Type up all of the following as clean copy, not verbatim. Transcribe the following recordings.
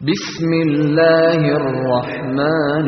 بسم الله الرحمن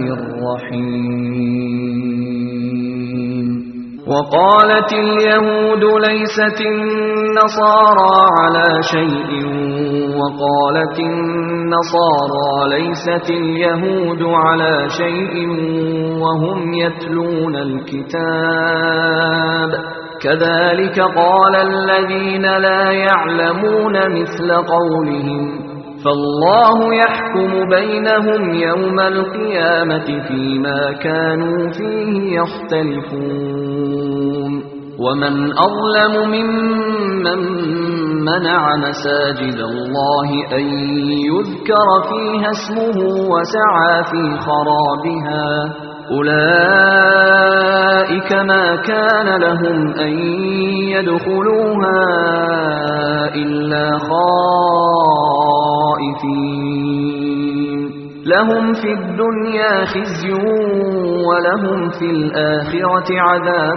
الرحيم وقالت اليهود ليست النصارى على شيء وقالت النصارى ليست اليهود على شيء وهم يتلون الكتاب كذلك قال الذين لا يعلمون مثل قولهم فالله يحكم بينهم يوم القيامة فيما كانوا فيه يختلفون ومن أظلم ممن منع مساجد الله أن يذكر فيها اسمه وسعى في خرابها أولئك ما كان لهم أن يدخلوها إلا خائفين لهم في الدنيا خزي ولهم في الآخرة عذاب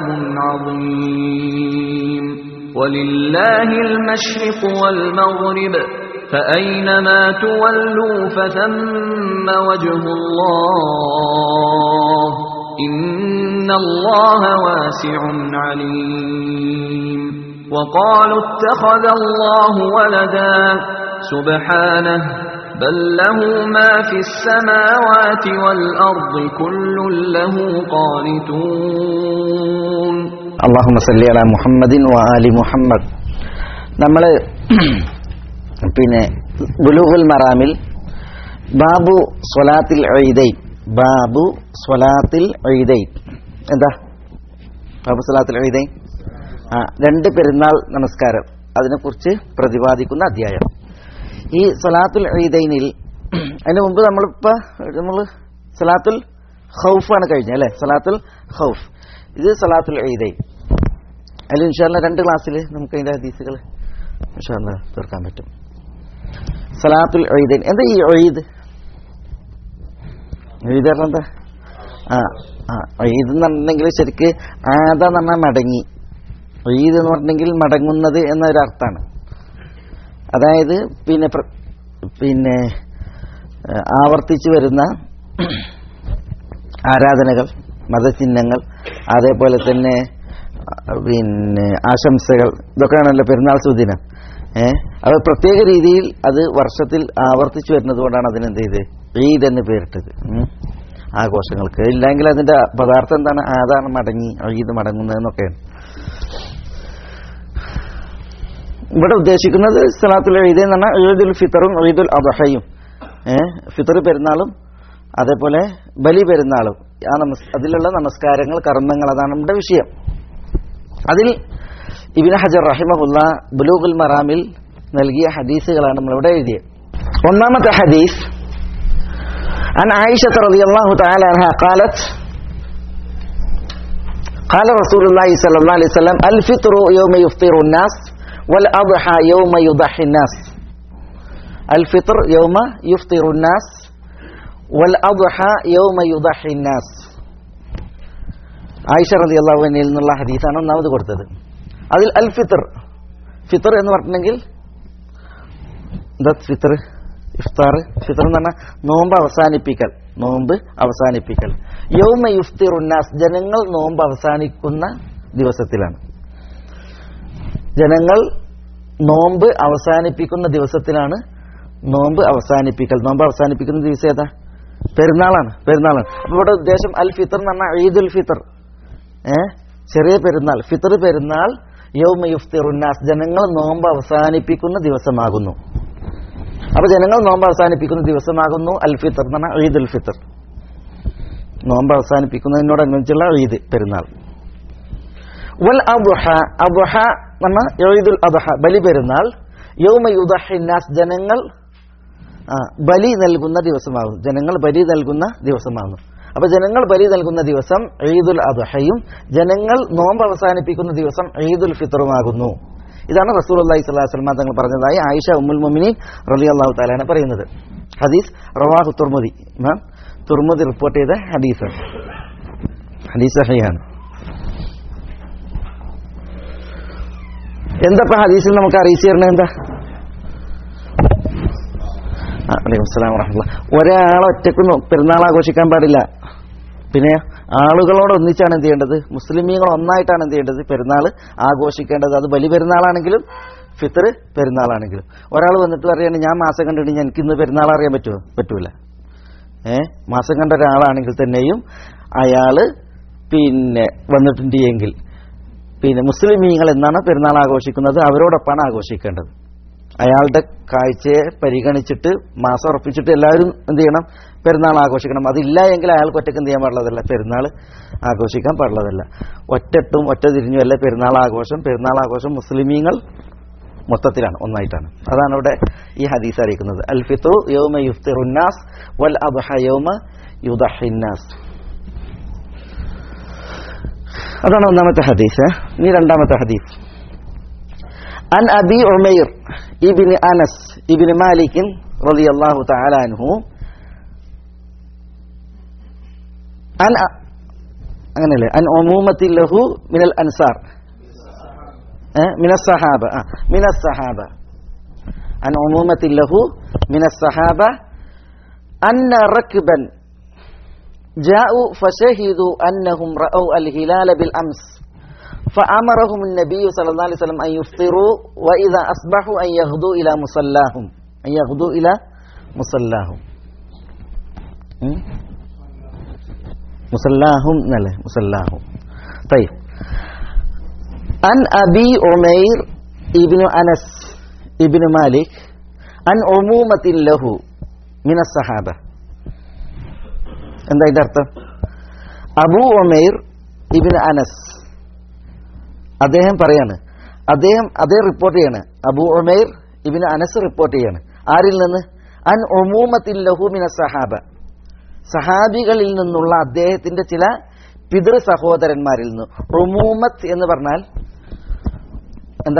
عظيم ولله المشرق والمغرب فأينما تولوا فثم وجه الله إن الله واسع عليم وقالوا اتخذ الله ولدا سبحانه بل له ما في السماوات والأرض كل له قانتون اللهم صل على محمد وآل محمد നമ്മൾ പിന്നെ ബുലൂഗുൽ മറാമിൽ ബാബു സ്വലാത്തിൽ ഈദൈൻ എന്താ ബാബു സ്വലാത്തിൽ ഈദൈൻ രണ്ട് പെരുന്നാൾ നമസ്കാരം അതിനെക്കുറിച്ച് പ്രതിപാദിക്കുന്ന അധ്യായം. ഈ സ്വലാത്തുൽ ഈദൈനിൽ അതിന് മുമ്പ് നമ്മൾ സ്വലാത്തുൽ ഖൗഫാണ് കഴിഞ്ഞത് അല്ലേ? സ്വലാത്തുൽ ഖൗഫ്, ഇത് സ്വലാത്തുൽ ഈദൈൻ. അതിൽ ഇൻഷാ അല്ലാഹ് രണ്ട് ക്ലാസ്സിൽ നമുക്ക് അതിന്റെ ഹദീസുകൾ ഇൻഷാ അല്ലാഹ് തീർക്കാൻ പറ്റും. സ്വലാത്തുൽ ഈദൈൻ എന്താ? ഈ ഈദ് എന്താ? ഈദ് എന്ന് പറഞ്ഞിട്ടുണ്ടെങ്കിൽ ശരിക്ക് ആദ എന്ന് പറഞ്ഞാൽ മടങ്ങി, ഈദ് എന്ന് പറഞ്ഞിട്ടുണ്ടെങ്കിൽ മടങ്ങുന്നത് എന്നൊരർത്ഥാണ്. അതായത് പിന്നെ ആവർത്തിച്ചു വരുന്ന ആരാധനകൾ, മതചിഹ്നങ്ങൾ, അതേപോലെ തന്നെ പിന്നെ ആശംസകൾ, ഇതൊക്കെയാണല്ലോ പെരുന്നാൾ സുദിനം. അത് പ്രത്യേക രീതിയിൽ അത് വർഷത്തിൽ ആവർത്തിച്ചു വരുന്നത് കൊണ്ടാണ് അതിനെന്ത് ചെയ്ത് ഈദ് എന്ന് പേരിട്ടത്. ആഘോഷങ്ങൾക്ക് ഇല്ലെങ്കിൽ അതിന്റെ പദാർത്ഥം എന്താണ്? അതാണ് മടങ്ങി, ഈദ് മടങ്ങുന്നതെന്നൊക്കെയാണ്. ഇവിടെ ഉദ്ദേശിക്കുന്നത് സ്വലാത്തുൽ ഈദ് എന്ന് പറഞ്ഞാൽ ഈദുൽ ഫിത്തറും ഈദുൽ അദ്ഹയും, ഫിത്തർ പെരുന്നാളും അതേപോലെ ബലി പെരുന്നാളും, അതിലുള്ള നമസ്കാരങ്ങൾ, കർമ്മങ്ങൾ, അതാണ് നമ്മുടെ വിഷയം. അതിൽ ഇബ്നു ഹജർ റഹിമഹുല്ലാ ബുലൂഗുൽ മറാമിൽ നൽകിയ ഹദീസുകളാണ് നമ്മളിവിടെ എഴുതിയത്. ഒന്നാമത്തെ ഹദീസ് عن عائشة رضي الله تعالى عنها قالت قال رسول الله صلى الله عليه وسلم الفطر يوم يفطر الناس والأضحى يوم يضحي الناس. الفطر يوم يفطر الناس والأضحى يوم يضحي الناس. ആയിഷ റളിയല്ലാഹു അൻഹയിൽ നിന്നുള്ള ഹദീസാണ് ഒന്നാമത് കൊടുത്തത്. അതിൽ അൽ ഫിത്തർ, ഫിത്തർ എന്ന് പറഞ്ഞിട്ടുണ്ടെങ്കിൽ എന്താ ഫിത്തർ? ഇഫ്താർ. ഫിത്തർ എന്ന് പറഞ്ഞാൽ നോമ്പ് അവസാനിപ്പിക്കൽ. യൗമ യുഫ്തിറുന്നാസ്, ജനങ്ങൾ നോമ്പ് അവസാനിക്കുന്ന ദിവസത്തിലാണ്. ജനങ്ങൾ നോമ്പ് അവസാനിപ്പിക്കുന്ന ദിവസത്തിലാണ് നോമ്പ് അവസാനിപ്പിക്കൽ. നോമ്പ് അവസാനിപ്പിക്കുന്ന ദിവസം ഏതാ? പെരുന്നാളാണ്. അപ്പൊ ഇവിടെ ഉദ്ദേശം അൽ ഫിത്തർ എന്ന് പറഞ്ഞാൽ ഈദുൽ ഫിത്തർ, ചെറിയ പെരുന്നാൾ. ഫിത്തർ പെരുന്നാൾ യൗമ യുഫ്തിറുന്നാസ്, ജനങ്ങൾ നോമ്പ് അവസാനിപ്പിക്കുന്ന ദിവസമാകുന്നു. അപ്പൊ ജനങ്ങൾ നോമ്പ് അവസാനിപ്പിക്കുന്ന ദിവസമാകുന്നു അൽ ഫിത്തർ എന്ന് പറഞ്ഞാൽ ഈദുൽ ഫിത്തർ, നോമ്പ് അവസാനിപ്പിക്കുന്നതിനോടനുബന്ധിച്ചുള്ള ഈദ് പെരുന്നാൾ. വൽ അദ്ഹ, അദ്ഹ എന്ന് പറഞ്ഞാൽ ഈദുൽ അദ്ഹ, ബലി പെരുന്നാൾ. യൗമ യുദഹിന്നാസ്, ജനങ്ങൾ ബലി നൽകുന്ന ദിവസമാകുന്നു. അപ്പൊ ജനങ്ങൾ ബലി നൽകുന്ന ദിവസം ഈദുൽ അദ്ഹയും ജനങ്ങൾ നോമ്പ് അവസാനിപ്പിക്കുന്ന ദിവസം ഈദുൽ ഫിത്തറുമാകുന്നു. ഇതാണ് റസൂലുള്ളാഹി സ്വല്ലല്ലാഹു അലൈഹി വസല്ലം തങ്ങൾ പറഞ്ഞതായി ആയിഷ ഉമ്മുൽ മുഅ്മിനീൻ റളിയല്ലാഹു തആല ആണ് പറയുന്നത്. ഹദീസ് റവാഹു തുർമുദി, ഇമാം തുർമുദി റിപ്പോർട്ട് ചെയ്ത ഹദീസാണ്. ഹദീസ് സഹീഹാണ്. എന്താ ഹദീസിൽ നമുക്ക് അറിയിച്ചു തരണത്? എന്താ വലൈക്കും അസ്സലാം വറഹ്മത്തുള്ളാഹി. ഒരാൾ ഒറ്റക്ക് പെരുന്നാൾ ആഘോഷിക്കാൻ പാടില്ല. പിന്നെ ആളുകളോട് ഒന്നിച്ചാണ് എന്ത് ചെയ്യേണ്ടത്? മുസ്ലിമീങ്ങൾ ഒന്നായിട്ടാണ് എന്ത് ചെയ്യേണ്ടത്? പെരുന്നാൾ ആഘോഷിക്കേണ്ടത്. അത് ബലി പെരുന്നാളാണെങ്കിലും ഫിത്ർ പെരുന്നാളാണെങ്കിലും. ഒരാൾ വന്നിട്ട് പറയുകയാണ് ഞാൻ മാസം കണ്ടിട്ട് എനിക്ക് ഇന്ന് പെരുന്നാൾ അറിയാൻ പറ്റുമോ? പറ്റൂല. മാസം കണ്ട ഒരാളാണെങ്കിൽ തന്നെയും അയാൾ പിന്നെ വന്നിട്ടുണ്ട് എങ്കിൽ പിന്നെ മുസ്ലിമീങ്ങൾ എന്നാണ് പെരുന്നാൾ ആഘോഷിക്കുന്നത് അവരോടൊപ്പമാണ് ആഘോഷിക്കേണ്ടത്. അയാളുടെ കാഴ്ചയെ പരിഗണിച്ചിട്ട് മാസം ഉറപ്പിച്ചിട്ട് എല്ലാവരും എന്ത് ചെയ്യണം? പെരുന്നാൾ ആഘോഷിക്കണം. അതില്ല എങ്കിൽ അയാൾക്ക് ഒറ്റയ്ക്ക് എന്ത് ചെയ്യാൻ പാടുള്ളതല്ല, പെരുന്നാൾ ആഘോഷിക്കാൻ പാടുള്ളതല്ല. ഒറ്റട്ടും ഒറ്റ തിരിഞ്ഞും അല്ല പെരുന്നാൾ ആഘോഷം. പെരുന്നാൾ ആഘോഷം മുസ്ലിമീങ്ങൾ മൊത്തത്തിലാണ്, ഒന്നായിട്ടാണ്. അതാണ് ഇവിടെ ഈ ഹദീസ് അറിയിക്കുന്നത്. അൽ ഫിത്റു യൗമ യുഫ്തിറുന്നാസ് വൽ അദ്ഹ യൗമ യുദഹിന്നാസ്. അതാണ് ഒന്നാമത്തെ ഹദീസ്. ഇനി രണ്ടാമത്തെ ഹദീസ്. عن أبي عمير ابن أنس ابن مالك رضي الله تعالى عنه عن عمومة له من الأنصار من الصحابة عن عمومة له من الصحابة أن ركبا جاءوا فشهدوا أنهم رأوا الهلال بالأمس فأمرهم النبي صلى الله عليه وسلم أن يفطروا وإذا أصبحوا أن يغدوا إلى مصلاهم مصلاهم طيب. عن أبي عمير ابن أنس ابن مالك عن عمومة له من الصحابة. എന്താ ഇതിന്റെ അർത്ഥം? അബൂ ഉമൈർ ഇബ്നു അനസ് അദ്ദേഹം പറയാണ്, അദ്ദേഹം റിപ്പോർട്ട് ചെയ്യാണ്. Abu Umair ibn Anas report ചെയ്യാണ്. ആരിൽ നിന്ന്? അൻ ഉമൂമത്തിൽ ലഹു മിന സഹാബ, സഹാബികളിൽ നിന്നുള്ള അദ്ദേഹത്തിന്റെ ചില പിതൃ സഹോദരന്മാരിൽ നിന്ന്. ഉമൂമത്ത് എന്ന് പറഞ്ഞാൽ എന്താ?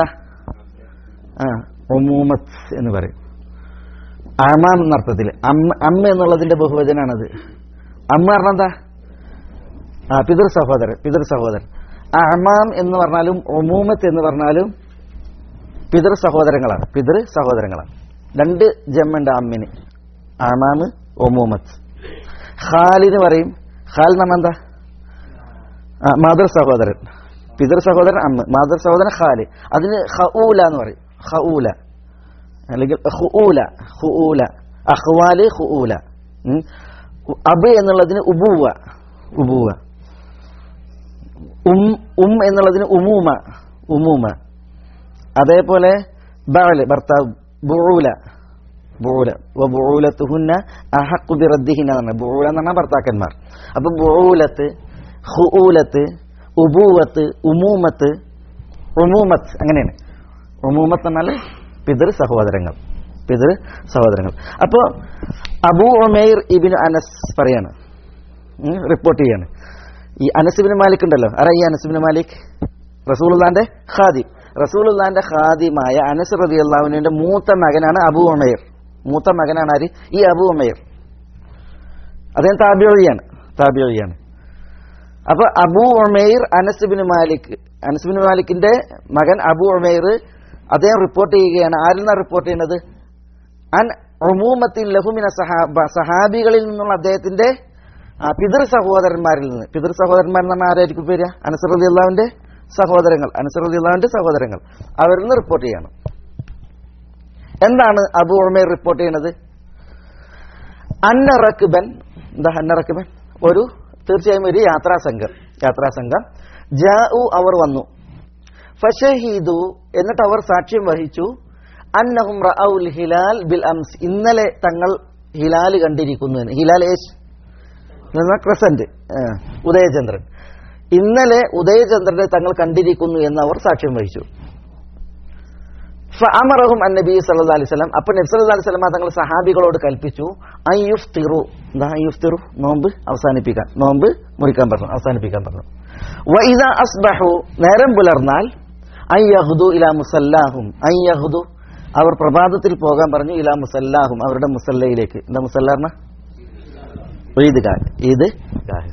ഉമൂമത്ത് എന്ന് പറയും അമാം എന്നർത്ഥത്തിൽ. അമ്മ എന്നുള്ളതിന്റെ ബഹുവചനാണത്. അമ്മ പറഞ്ഞ എന്താ? പിതൃ സഹോദരൻ. അമാം എന്ന് പറഞ്ഞാലും ഉമൂമത്ത് എന്ന് പറഞ്ഞാലും പിതൃ സഹോദരങ്ങളാണ്. രണ്ട് ജമ്മുണ്ട് അമ്മിന്, അമാമ് ഉമൂമത്ത്. ഖാലിന് പറയും. ഖാൽ എന്ന് പറഞ്ഞാൽ എന്താ? മാതൃസഹോദരൻ. പിതൃ സഹോദരൻ അമ്മ, മാതൃസഹോദരൻ ഖാല്. അതിന് ഖഊല എന്ന് പറയും. ഖഊല അല്ലെങ്കിൽ ഖുഊല, അഖ്വാല് ഖുഊല. അബ് എന്നുള്ളതിന് ഉബൂവ. എന്നുള്ളതിന് ഉമൂമ. അതേപോലെ ബഅൽ ഭർത്താവ്, ബുഊല വബുഊലത്തുഹുന്ന അഹഖു ബിറദ്ദിഹിന എന്നാണ്. ബുഊല എന്ന് പറഞ്ഞാൽ ഭർത്താക്കന്മാർ. അപ്പൊ ബുഊലത്ത്, ഖുഊലത്ത്, ഉബൂവത്ത്, ഉമൂമത്ത് അങ്ങനെയാണ്. ഉമൂമത്ത് എന്നാൽ പിതൃ സഹോദരങ്ങൾ. അപ്പോ അബൂ ഉമൈർ ഇബ്നു അനസ് പറയാണ്, റിപ്പോർട്ട് ചെയ്യാണ്. ഈ അനസ് ഇബ്നു മാലിക് ഉണ്ടല്ലോ, ആരാ ഈ അനസ് ഇബ്നു മാലിക്? റസൂലുള്ളാഹിന്റെ ഖാദിം. റസൂലുള്ളാഹിന്റെ ഖാദിമായ അനസ് റളിയല്ലാഹു അൻഹുവിന്റെ മൂത്ത മകനാണ് അബൂ ഉമൈർ. മൂത്ത മകനാണ് ആര്? ഈ അബൂ ഉമൈർ. അദ്ദേഹം താബിഈയാണ്. അപ്പൊ അബൂ ഉമൈർ അനസ് ഇബ്നു മാലിക്കിന്റെ മകൻ അബൂ ഉമൈർ അദ്ദേഹം റിപ്പോർട്ട് ചെയ്യുകയാണ്. ആരിൽ നിന്നാണ് റിപ്പോർട്ട് ചെയ്യുന്നത്? അൻ ഉമൂമത്തിൽ ലഹു മിന സഹാബ, സഹാബികളിൽ നിന്നുള്ള അദ്ദേഹത്തിന്റെ പിതൃ സഹോദരന്മാരിൽ നിന്ന്. പിതൃ സഹോദരന്മാർ എന്ന് പറഞ്ഞാൽ ആരായിരിക്കും പേര്? അനസ് റളിയല്ലാഹുവിന്റെ സഹോദരങ്ങൾ. അവരിൽ നിന്ന് റിപ്പോർട്ട് ചെയ്യണം. എന്താണ് അബൂ ഉമൈർ റിപ്പോർട്ട് ചെയ്യുന്നത്? അന്ന റക്ബൻ, തീർച്ചയായും ഒരു യാത്രാസംഘം ജാഉ, അവർ വന്നു. ഫശഹീദു, എന്നിട്ട് അവർ സാക്ഷ്യം വഹിച്ചു. അന്നഹും റഅഉൽ ഹിലാൽ ബിൽ അംസ്, ഇന്നലെ തങ്ങൾ ഹിലാൽ കണ്ടിരിക്കുന്നു. ഹിലാൽ ക്രസന്റ്, ഉദയചന്ദ്രൻ. ഇന്നലെ ഉദയചന്ദ്രനെ തങ്ങൾ കണ്ടിരിക്കുന്നു എന്ന് അവർ സാക്ഷ്യം വഹിച്ചു. ഫഅമറഹും അന്നബി സല്ലല്ലാഹു അലൈഹി വസല്ലം, അപ്പോൾ നബി സല്ലല്ലാഹു അലൈഹി വസല്ലം തങ്ങൾ സഹാബികളോട് കൽപ്പിച്ചു. അൻ യുഫ്തിറു, നോമ്പ് അവസാനിപ്പിക്കാൻ, നോമ്പ് മുറിക്കാൻ പറഞ്ഞു, അവസാനിപ്പിക്കാൻ പറഞ്ഞു. വഇദാ അസ്ബഹു, നേരം പുലർന്നാൽ അൻ യഗ്ദു ഇലാ മുസല്ലാഹും, അവർ പ്രഭാതത്തിൽ പോകാൻ പറഞ്ഞു. ഇലാ മുസല്ലാഹും, അവരുടെ മുസല്ലയിലേക്ക്. എന്താ മുസല്ല പറഞ്ഞ? ഈദ് ഗാഹ്.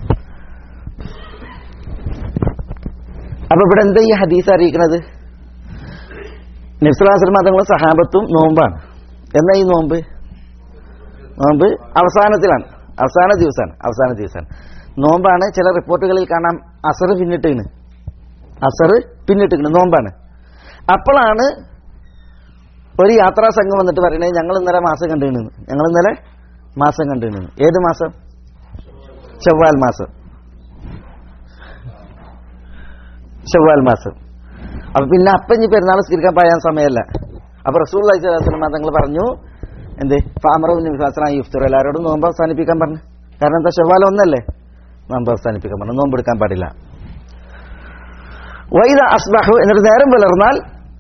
അപ്പൊ ഇവിടെ എന്താ ഈ ഹദീസ് അറിയിക്കുന്നത്? നബി സല്ലല്ലാഹു അലൈഹി വസല്ലം തങ്ങളും സഹാബത്തും നോമ്പാണ്. എന്നാ ഈ നോമ്പ് നോമ്പ് അവസാനത്തിലാണ്, അവസാന ദിവസമാണ്. നോമ്പാണ്. ചില റിപ്പോർട്ടുകളിൽ കാണാം അസർ പിന്നിട്ടിരിക്കുന്നു, നോമ്പാണ്. അപ്പോഴാണ് ഒരു യാത്രാ സംഘം വന്നിട്ട് പറയുന്നത് ഞങ്ങൾ ഇന്നലെ മാസം കണ്ടിരുന്നു. ഏത് മാസം? ശവ്വാൽ മാസം. അപ്പൊ പിന്നെ ഇനി പെരുന്നാൾ നിസ്കരിക്കാൻ പറയാൻ സമയമല്ല. അപ്പൊ റസൂലുള്ളാഹി സ്വല്ലല്ലാഹു അലൈഹി വസല്ലം തങ്ങൾ പറഞ്ഞു, എന്ത് ഫഅമറഹു യുഫ്തിർ, എല്ലാവരോടും നോമ്പ് അവസാനിപ്പിക്കാൻ പറഞ്ഞു. കാരണം എന്താ? ശവ്വാൽ 1 അല്ലേ, നോമ്പ് അവസാനിപ്പിക്കാൻ പറഞ്ഞു, നോമ്പ് എടുക്കാൻ പാടില്ല. വൈദ അസ്ബഹു, എന്നിട്ട് നേരം പുലർന്നാൽ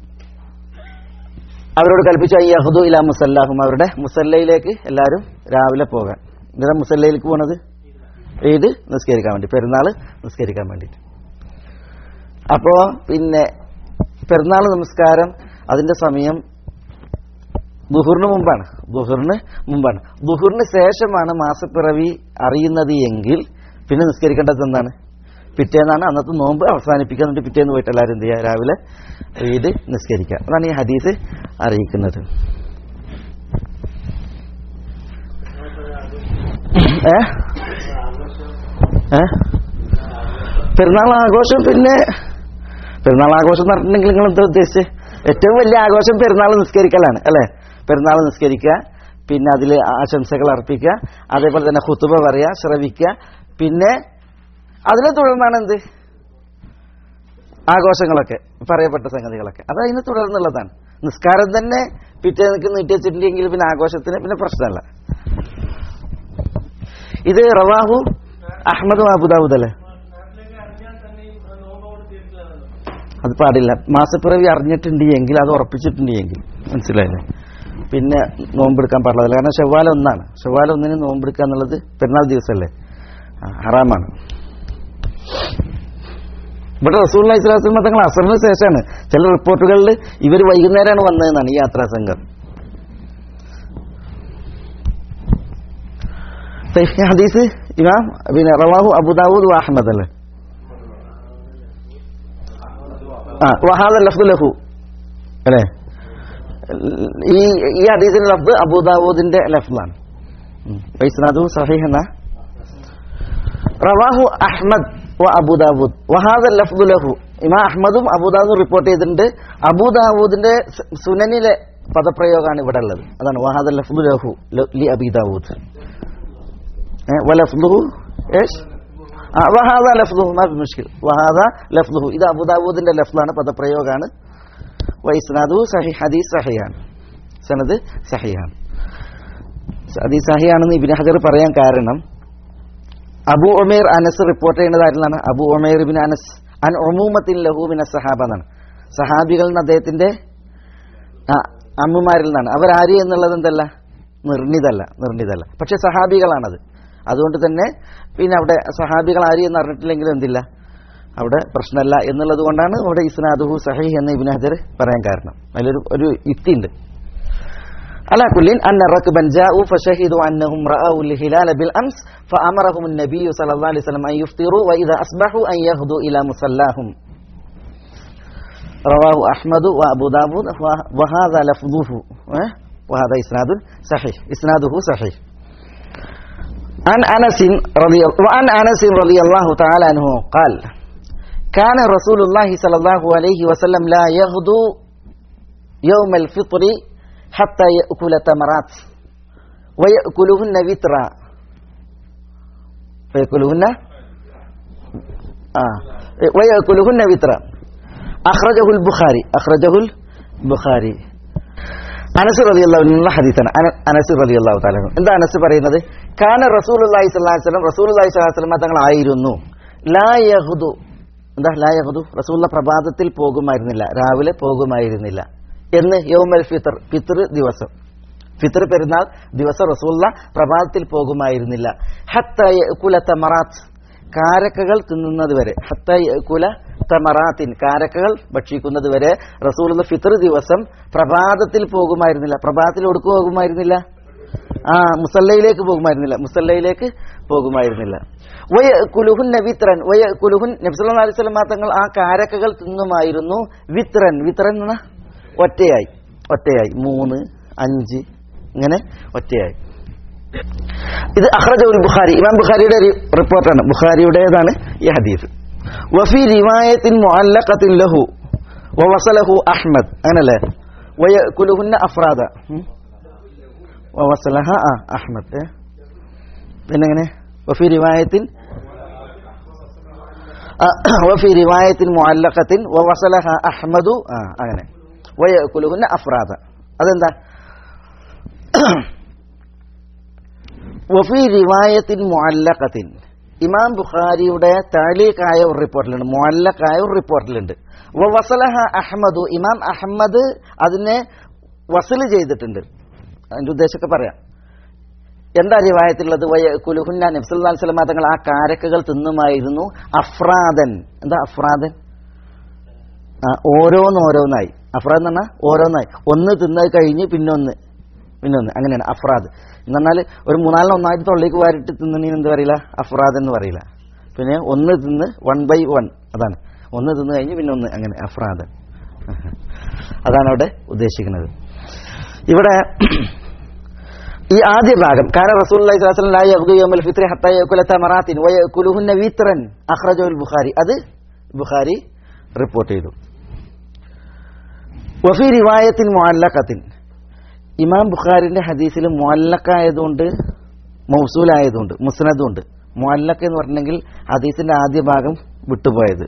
അവരോട് കൽപ്പിച്ചു അയ്യഹുദു ഇലാ മുസല്ലാഹും, അവരുടെ മുസല്ലയിലേക്ക് എല്ലാവരും രാവിലെ പോകാൻ. എന്തിനാ മുസല്ലയിലേക്ക് പോണത്? ഈദ് നിസ്കരിക്കാൻ വേണ്ടി, പെരുന്നാൾ നിസ്കരിക്കാൻ വേണ്ടിയിട്ട്. അപ്പോ പിന്നെ പെരുന്നാൾ നമസ്കാരം അതിന്റെ സമയം ദുഹുറിന് മുമ്പാണ്. ദുഹുറിന് ശേഷമാണ് മാസപ്പിറവി അറിയുന്നത് എങ്കിൽ പിന്നെ നിസ്കരിക്കേണ്ടത് എന്താണ്? പിറ്റേന്നാണ്. അന്നത്തെ നോമ്പ് അവസാനിപ്പിക്കുക. എന്നിട്ട് പിറ്റേന്ന് പോയിട്ട് എല്ലാവരും എന്ത് ചെയ്യുക? രാവിലെ ഈദ് നിസ്കരിക്കുക. അതാണ് ഈ ഹദീസ് അറിയിക്കുന്നത്. പെരുന്നാൾ ആഘോഷം, പിന്നെ പെരുന്നാൾ ആഘോഷം നടന്നിട്ടുണ്ടെങ്കിൽ നിങ്ങൾ എന്താ ഉദ്ദേശിച്ചത്? ഏറ്റവും വലിയ ആഘോഷം പെരുന്നാൾ നിസ്കരിക്കലാണ് അല്ലെ? പെരുന്നാൾ നിസ്കരിക്കുക, പിന്നെ അതിൽ ആശംസകൾ അർപ്പിക്കുക, അതേപോലെ തന്നെ ഖുതുബ പറയുക, ശ്രവിക്കുക, പിന്നെ അതിനെ തുടർന്നാണ് എന്ത് ആഘോഷങ്ങളൊക്കെ, പറയപ്പെട്ട സംഗതികളൊക്കെ. അത് അതിനെ തുടർന്നുള്ളതാണ്. നിസ്കാരം തന്നെ പിറ്റേന്ന് നീട്ടി വെച്ചിട്ടുണ്ടെങ്കിൽ പിന്നെ ആഘോഷത്തിന് പിന്നെ പ്രശ്നമല്ല. ഇത് റവാഹു അഹ്മദ് അബൂദാവൂദ് അല്ലേ? അത് പാടില്ല. മാസപ്പിറവി അറിഞ്ഞിട്ടുണ്ട് എങ്കിൽ, അത് ഉറപ്പിച്ചിട്ടുണ്ട് എങ്കിൽ, മനസ്സിലായില്ലേ, പിന്നെ നോമ്പെടുക്കാൻ പാടില്ല. കാരണം ശവ്വാൽ 1 ശവ്വാൽ 1 നോമ്പെടുക്കുക എന്നുള്ളത് പെരുന്നാൾ ദിവസമല്ലേ, ഹറാമാണ്. ഇവിടെ റസൂലുള്ളാഹി സ്വല്ലല്ലാഹു അലൈഹി വസല്ലം തങ്ങൾ അസറിന് ശേഷമാണ്. ചില റിപ്പോർട്ടുകളിൽ ഇവർ വൈകുന്നേരമാണ് വന്നതെന്നാണ് ഈ യാത്രാ സംഘം. ഹദീസ് ഇമാം പിന്നെ റവാഹു അബൂദാവൂദ് വഅഹ്മദ് അല്ലേ? വഹാദ ലഫ്ദു ലഹു അല്ലേ? ഈ ഹദീസിന്റെ ലഫ്ദ് അബൂദാവൂദിന്റെ ലഫ്ദാണ്. വൈസ്നാദു സഹീഹ് എന്ന റവാഹു അഹ്മദ് വ അബൂദാവൂദ് വഹാദ ലഫ്ദു ലഹു. ഇമാം അഹ്മദും അബൂദാവൂദും റിപ്പോർട്ട് ചെയ്തിട്ടുണ്ട്. അബൂദാവൂദിന്റെ സുനനിലെ പദപ്രയോഗമാണ് ഇവിടെ ഉള്ളത്. അതാണ് വഹാദ ലഫ്ദു ലഹു ലി അബീ ദാവൂദ്. വലഫ്ദുഹു ايش വഹാദ ലഫ്ദുഹു മാ ഫി മുശ്കിൽ. വഹാദ ലഫ്ദുഹു, ഇത് അബൂദാവൂദിന്റെ ലഫ്ദാണ്, പദപ്രയോഗമാണ്. വൈസ്നാദു സഹീഹ്, ഹദീസ് സഹീഹാണ്, സനദ് സഹീഹാണ്. ഹദീസ് സഹീഹാണെന്ന് ഇബ്നു ഹജർ പറയാൻ കാരണം അബൂ ഉമൈർ അനസ് റിപ്പോർട്ട് ചെയ്യുന്നത് ആരെന്നാണ്? അബൂ ഉമൈർ ഇബ്നു അനസ് അൻ ഉമൂമത്തിൻ ലഹു മിന സഹാബ എന്നാണ്. സഹാബികളിൽ നിന്ന് അദ്ദേഹത്തിന്റെ അമ്മമാരിൽ നിന്നാണ്. അവരാര് എന്നുള്ളത് എന്തല്ല, നിർണിതല്ല, പക്ഷെ സഹാബികളാണത്. അതുകൊണ്ട് തന്നെ പിന്നെ അവിടെ സഹാബികൾ ആര് എന്ന് അറിഞ്ഞിട്ടില്ലെങ്കിലും എന്തില്ല, അവിടെ പ്രശ്നമല്ല എന്നുള്ളത് കൊണ്ടാണ് അവിടെ ഇസ്നാദുഹു സഹീഹ് എന്ന് ഇബ്നു ഹജർ പറയാൻ കാരണം. അതിലൊരു യുക്തിയുണ്ട്. على كل أن ركبا جاءوا فشهدوا أنهم رأوا الهلال بالأمس فأمرهم النبي صلى الله عليه وسلم أن يفطروا وإذا أصبحوا أن يغدوا إلى مصلاهم. رواه أحمد وأبو داود وهذا لفظه وهذا إسناده صحيح. عن أنس رضي الله تعالى عنه قال كان رسول الله صلى الله عليه وسلم لا يغدو يوم الفطر حتى يأكل تمرات ويأكلهن وترا ويأكلهن وترا أخرجه البخاري. അനസ് റളിയല്ലാഹു അൻഹു ഹദീസാണ്. അനസ് റളിയല്ലാഹു തആല എന്താ അനസ് പറയുന്നത്? കാന റസൂലുള്ളാഹി സ്വല്ലല്ലാഹു അലൈഹി വസല്ലം തങ്ങൾ ആയിരുന്നു ലാ യഗ്ദു. എന്താ ലാ യഗ്ദു? റസൂലുള്ള പ്രഭാതത്തിൽ പോകുമായിരുന്നില്ല, രാവിലെ പോകുമായിരുന്നില്ല. എന്ന് യൗമൽ ഫിത്ർ, ഫിത്ർ പെരുന്നാൾ ദിവസം റസൂലുള്ള പ്രഭാതത്തിൽ പോകുമായിരുന്നില്ല. ഹത്താ യഅകുല തമറാത്ത്, കാരക്കകൾ തിന്നുന്നത് വരെ. ഹത്താ യഅകുല തമറാത്തിൻ, കാരക്കകൾ ഭക്ഷിക്കുന്നത് വരെ റസൂലുള്ള ഫിത്ർ ദിവസം പ്രഭാതത്തിൽ പോകുമായിരുന്നില്ല. പ്രഭാതത്തിൽ ഒടുക്കു പോകുമായിരുന്നില്ല? മുസല്ലയിലേക്ക് പോകുമായിരുന്നില്ല. വയഅകുലുഹുന്ന വിത്രൻ, നബി സല്ലല്ലാഹു അലൈഹി വസല്ലം തങ്ങൾ ആ കാരക്കകൾ തിന്നുമായിരുന്നു. വിത്രൻ എന്ന ഒറ്റയായി 3, 5 ഇങ്ങനെ ഒറ്റയായി. ഇത് അഖ്റജഹുൽ ബുഖാരി, ഇമാം ബുഖാരിയുടെ റിപ്പോർട്ടാണ്, ബുഖാരിയുടേതാണ് ഈ ഹദീസ്. വഫി റിവായത്തിൻ മുഅല്ലഖത്തിൻ ലഹു വവസലഹു അഹ്മദ്, അങ്ങനല്ലേ, വയകുലുഹുന്ന അഫ്രാദ വവസലഹ അഹ്മദ്. പിന്നെങ്ങനെ വഫി റിവായത്തിൻ മുഅല്ലഖത്തിൻ വവസലഹ അഹ്മദു, അങ്ങനെ വയകുലുഹുന്ന അഫ്രാദ. അതെന്താ? വഫി റിവായത്തിൻ മുഅല്ലഖത്തിൻ, ഇമാം ബുഖാരിയുടെ തഅലീഖായ ഒരു റിപ്പോർട്ടിലുണ്ട്, മുഅല്ലഖായ ഒരു റിപ്പോർട്ടിലുണ്ട്. വവസലഹ അഹ്മദു, ഇമാം അഹ്മദ് അതിനെ വസൽ ചെയ്തിട്ടുണ്ട്. അതിന്റെ ഉദ്ദേശമൊക്കെ പറയാം. എന്താ റിവായത്തിലുള്ളത്? വയകുലുഹുന്ന, നബി സല്ലല്ലാഹു അലൈഹി വസല്ലം തങ്ങൾ ആ കാരക്കകൾ തിന്നുമായിരുന്നു. അഫ്രാദൻ, എന്താ അഫ്രാദൻ? ഓരോന്നോരോന്നായി. അഫ്രാദ് എന്ന് പറഞ്ഞാൽ ഓരോന്നായി, ഒന്ന് തിന്നത് കഴിഞ്ഞ് പിന്നൊന്ന്, അങ്ങനെയാണ് അഫ്രാദ് എന്ന് പറഞ്ഞാൽ. ഒരു 4 ഒന്നായിട്ട് തൊള്ളിക്ക് വാരിട്ട് തിന്നണീന് എന്ത് പറയില്ല? അഫ്രാദ് എന്ന് പറയില്ല. പിന്നെ ഒന്ന് തിന്ന് 1/1, അതാണ് ഒന്ന് തിന്ന് കഴിഞ്ഞ് പിന്നെ ഒന്ന്, അങ്ങനെ അഫ്രാദ്. അതാണ് അവിടെ ഉദ്ദേശിക്കുന്നത്. ഇവിടെ ഈ ആദ്യ ഭാഗം, കാന റസൂലുള്ളാഹി സ്വല്ലല്ലാഹു അലൈഹി വസല്ലം ലാ യബ്ഗി യൗമൽ ഫിത്രി ഹത്താ യഅകുല തമറാത്തിൻ വയഅകുലുഹുന്ന വിത്രൻ, അഖ്റജഹുൽ ബുഖാരി, അത് ബുഖാരി റിപ്പോർട്ട് ചെയ്തു. വഫി റിവായത്തിൻ മുഅല്ലഖത്തിൻ, ഇമാം ബുഖാരിന്റെ ഹദീസിൽ മുഅല്ലഖായതുകൊണ്ട് മൗസൂലായതുകൊണ്ട് മുസ്നദുണ്ട്. മുഅല്ലഖ് എന്ന് പറഞ്ഞെങ്കിൽ ഹദീസിന്റെ ആദ്യ ഭാഗം വിട്ടുപോയത്,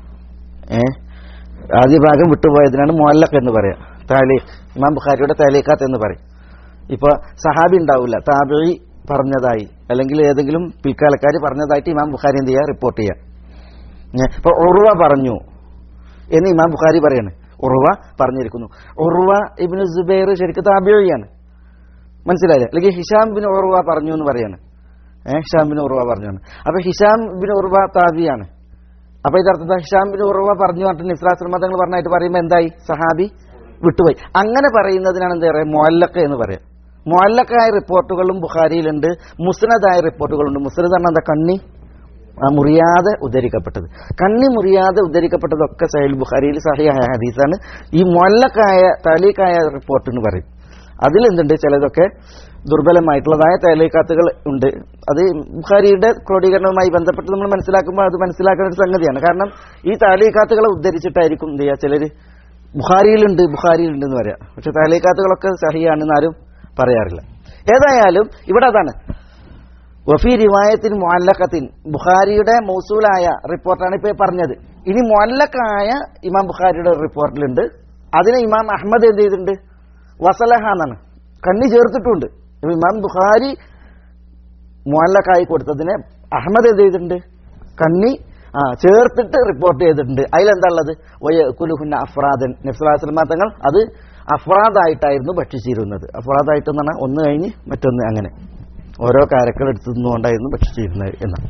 ആദ്യ ഭാഗം വിട്ടുപോയതിനാണ് മുഅല്ലഖ് എന്ന് പറയാം. തഅലീഖ്, ഇമാം ബുഖാരിയുടെ തഅലീഖാത്ത് എന്ന് പറയും. ഇപ്പൊ സഹാബി ഉണ്ടാവില്ല, താബിഈ പറഞ്ഞതായി അല്ലെങ്കിൽ ഏതെങ്കിലും പിൽക്കാലക്കാർ പറഞ്ഞതായിട്ട് ഇമാം ബുഖാരി എന്ത് ചെയ്യുക? റിപ്പോർട്ട് ചെയ്യുക. ഇപ്പൊ ഉർവ പറഞ്ഞു എന്ന് ഇമാം ബുഖാരി പറയാണ്, ഉർവ പറഞ്ഞിരിക്കുന്നു. ഉർവ ഇബ്നു സുബൈർ ശരിക്കും താബിഈയാണ്, മനസ്സിലായില്ലേ? അല്ലെങ്കിൽ ഹിഷാം ബിൻ ഉർവ പറഞ്ഞു എന്ന് പറയാണ്, ഹിഷാം ബിൻ ഉർവ പറഞ്ഞു. അപ്പൊ ഹിഷാം ബിൻ ഉർവ താബിയാണ്. അപ്പൊ ഇതർത്ഥം ഹിഷാം ബിൻ ഉർവ പറഞ്ഞു പറഞ്ഞിട്ട് നബി സല്ലല്ലാഹു അലൈഹി വസല്ലം തങ്ങൾ പറഞ്ഞായിട്ട് പറയുമ്പോൾ എന്തായി? സഹാബി വിട്ടുപോയി. അങ്ങനെ പറയുന്നതിനാണ് എന്താ പറയുക? മുഅല്ലഖ് എന്ന് പറയാം. മുഅല്ലഖായ റിപ്പോർട്ടുകളും ബുഖാരിയിലുണ്ട്, മുസ്നദായ റിപ്പോർട്ടുകളുണ്ട്. മുസ്നദ് പറഞ്ഞാൽ എന്താ? കണ്ണി മുറിയാതെ ഉദ്ധരിക്കപ്പെട്ടത്. കണ്ണി മുറിയാതെ ഉദ്ധരിക്കപ്പെട്ടതൊക്കെ സഹീഹ് ബുഖാരിയിൽ സഹീഹായ ഹദീസാണ്. ഈ മുഅല്ലഖായ തഅലീഖായ റിപ്പോർട്ട് എന്ന് പറയും. അതിലെന്തുണ്ട്? ചിലതൊക്കെ ദുർബലമായിട്ടുള്ളതായ തഅലീഖാത്തുകൾ ഉണ്ട്. അത് ബുഖാരിയുടെ ക്രോഡീകരണവുമായി ബന്ധപ്പെട്ട് നമ്മൾ മനസ്സിലാക്കുമ്പോൾ അത് മനസ്സിലാക്കുന്ന ഒരു സംഗതിയാണ്. കാരണം ഈ തഅലീഖാത്തുകളെ ഉദ്ധരിച്ചിട്ടായിരിക്കും എന്ത് ചെയ്യുക? ചിലർ ബുഖാരിയിലുണ്ട് എന്ന് പറയാം, പക്ഷെ തഅലീഖാത്തുകളൊക്കെ സഹീഹാണെന്ന് ആരും പറയാറില്ല. ഏതായാലും ഇവിടെ അതാണ് വഫി റിവായത്തിൻ മുഅല്ലഖത്തിൻ, ബുഖാരിയുടെ മൗസൂലായ റിപ്പോർട്ടാണ് ഇപ്പോൾ പറഞ്ഞത്. ഇനി മുഅല്ലഖായ ഇമാം ബുഖാരിയുടെ റിപ്പോർട്ടിലുണ്ട്. അതിനെ ഇമാം അഹ്മദ് എന്ത് ചെയ്തിട്ടുണ്ട്? വസലഹ എന്നാണ്, കണ്ണി ചേർത്തിട്ടുണ്ട്. ഇമാം ബുഖാരി മുഅല്ലഖായി കൊടുത്തതിനെ അഹ്മദ് എന്ത് ചെയ്തിട്ടുണ്ട്? കണ്ണി ചേർത്തിട്ട് റിപ്പോർട്ട് ചെയ്തിട്ടുണ്ട്. അതിലെന്താ ഉള്ളത്? വയകുലുഹുന്ന അഫ്രാദൻ, നബി സല്ലല്ലാഹു അലൈഹി വസല്ലം തങ്ങൾ അത് അഫ്രാദായിട്ടായിരുന്നു ഭക്ഷിച്ചിരുന്നത്. അഫ്രാദായിട്ട് എന്ന് പറഞ്ഞാൽ ഒന്ന് കഴിഞ്ഞ് മറ്റൊന്ന്, അങ്ങനെ ഓരോ കാരക്കൾ എടുത്തു നിന്നുകൊണ്ടായിരുന്നു ഭക്ഷിച്ചിരുന്നത് എന്നാണ്.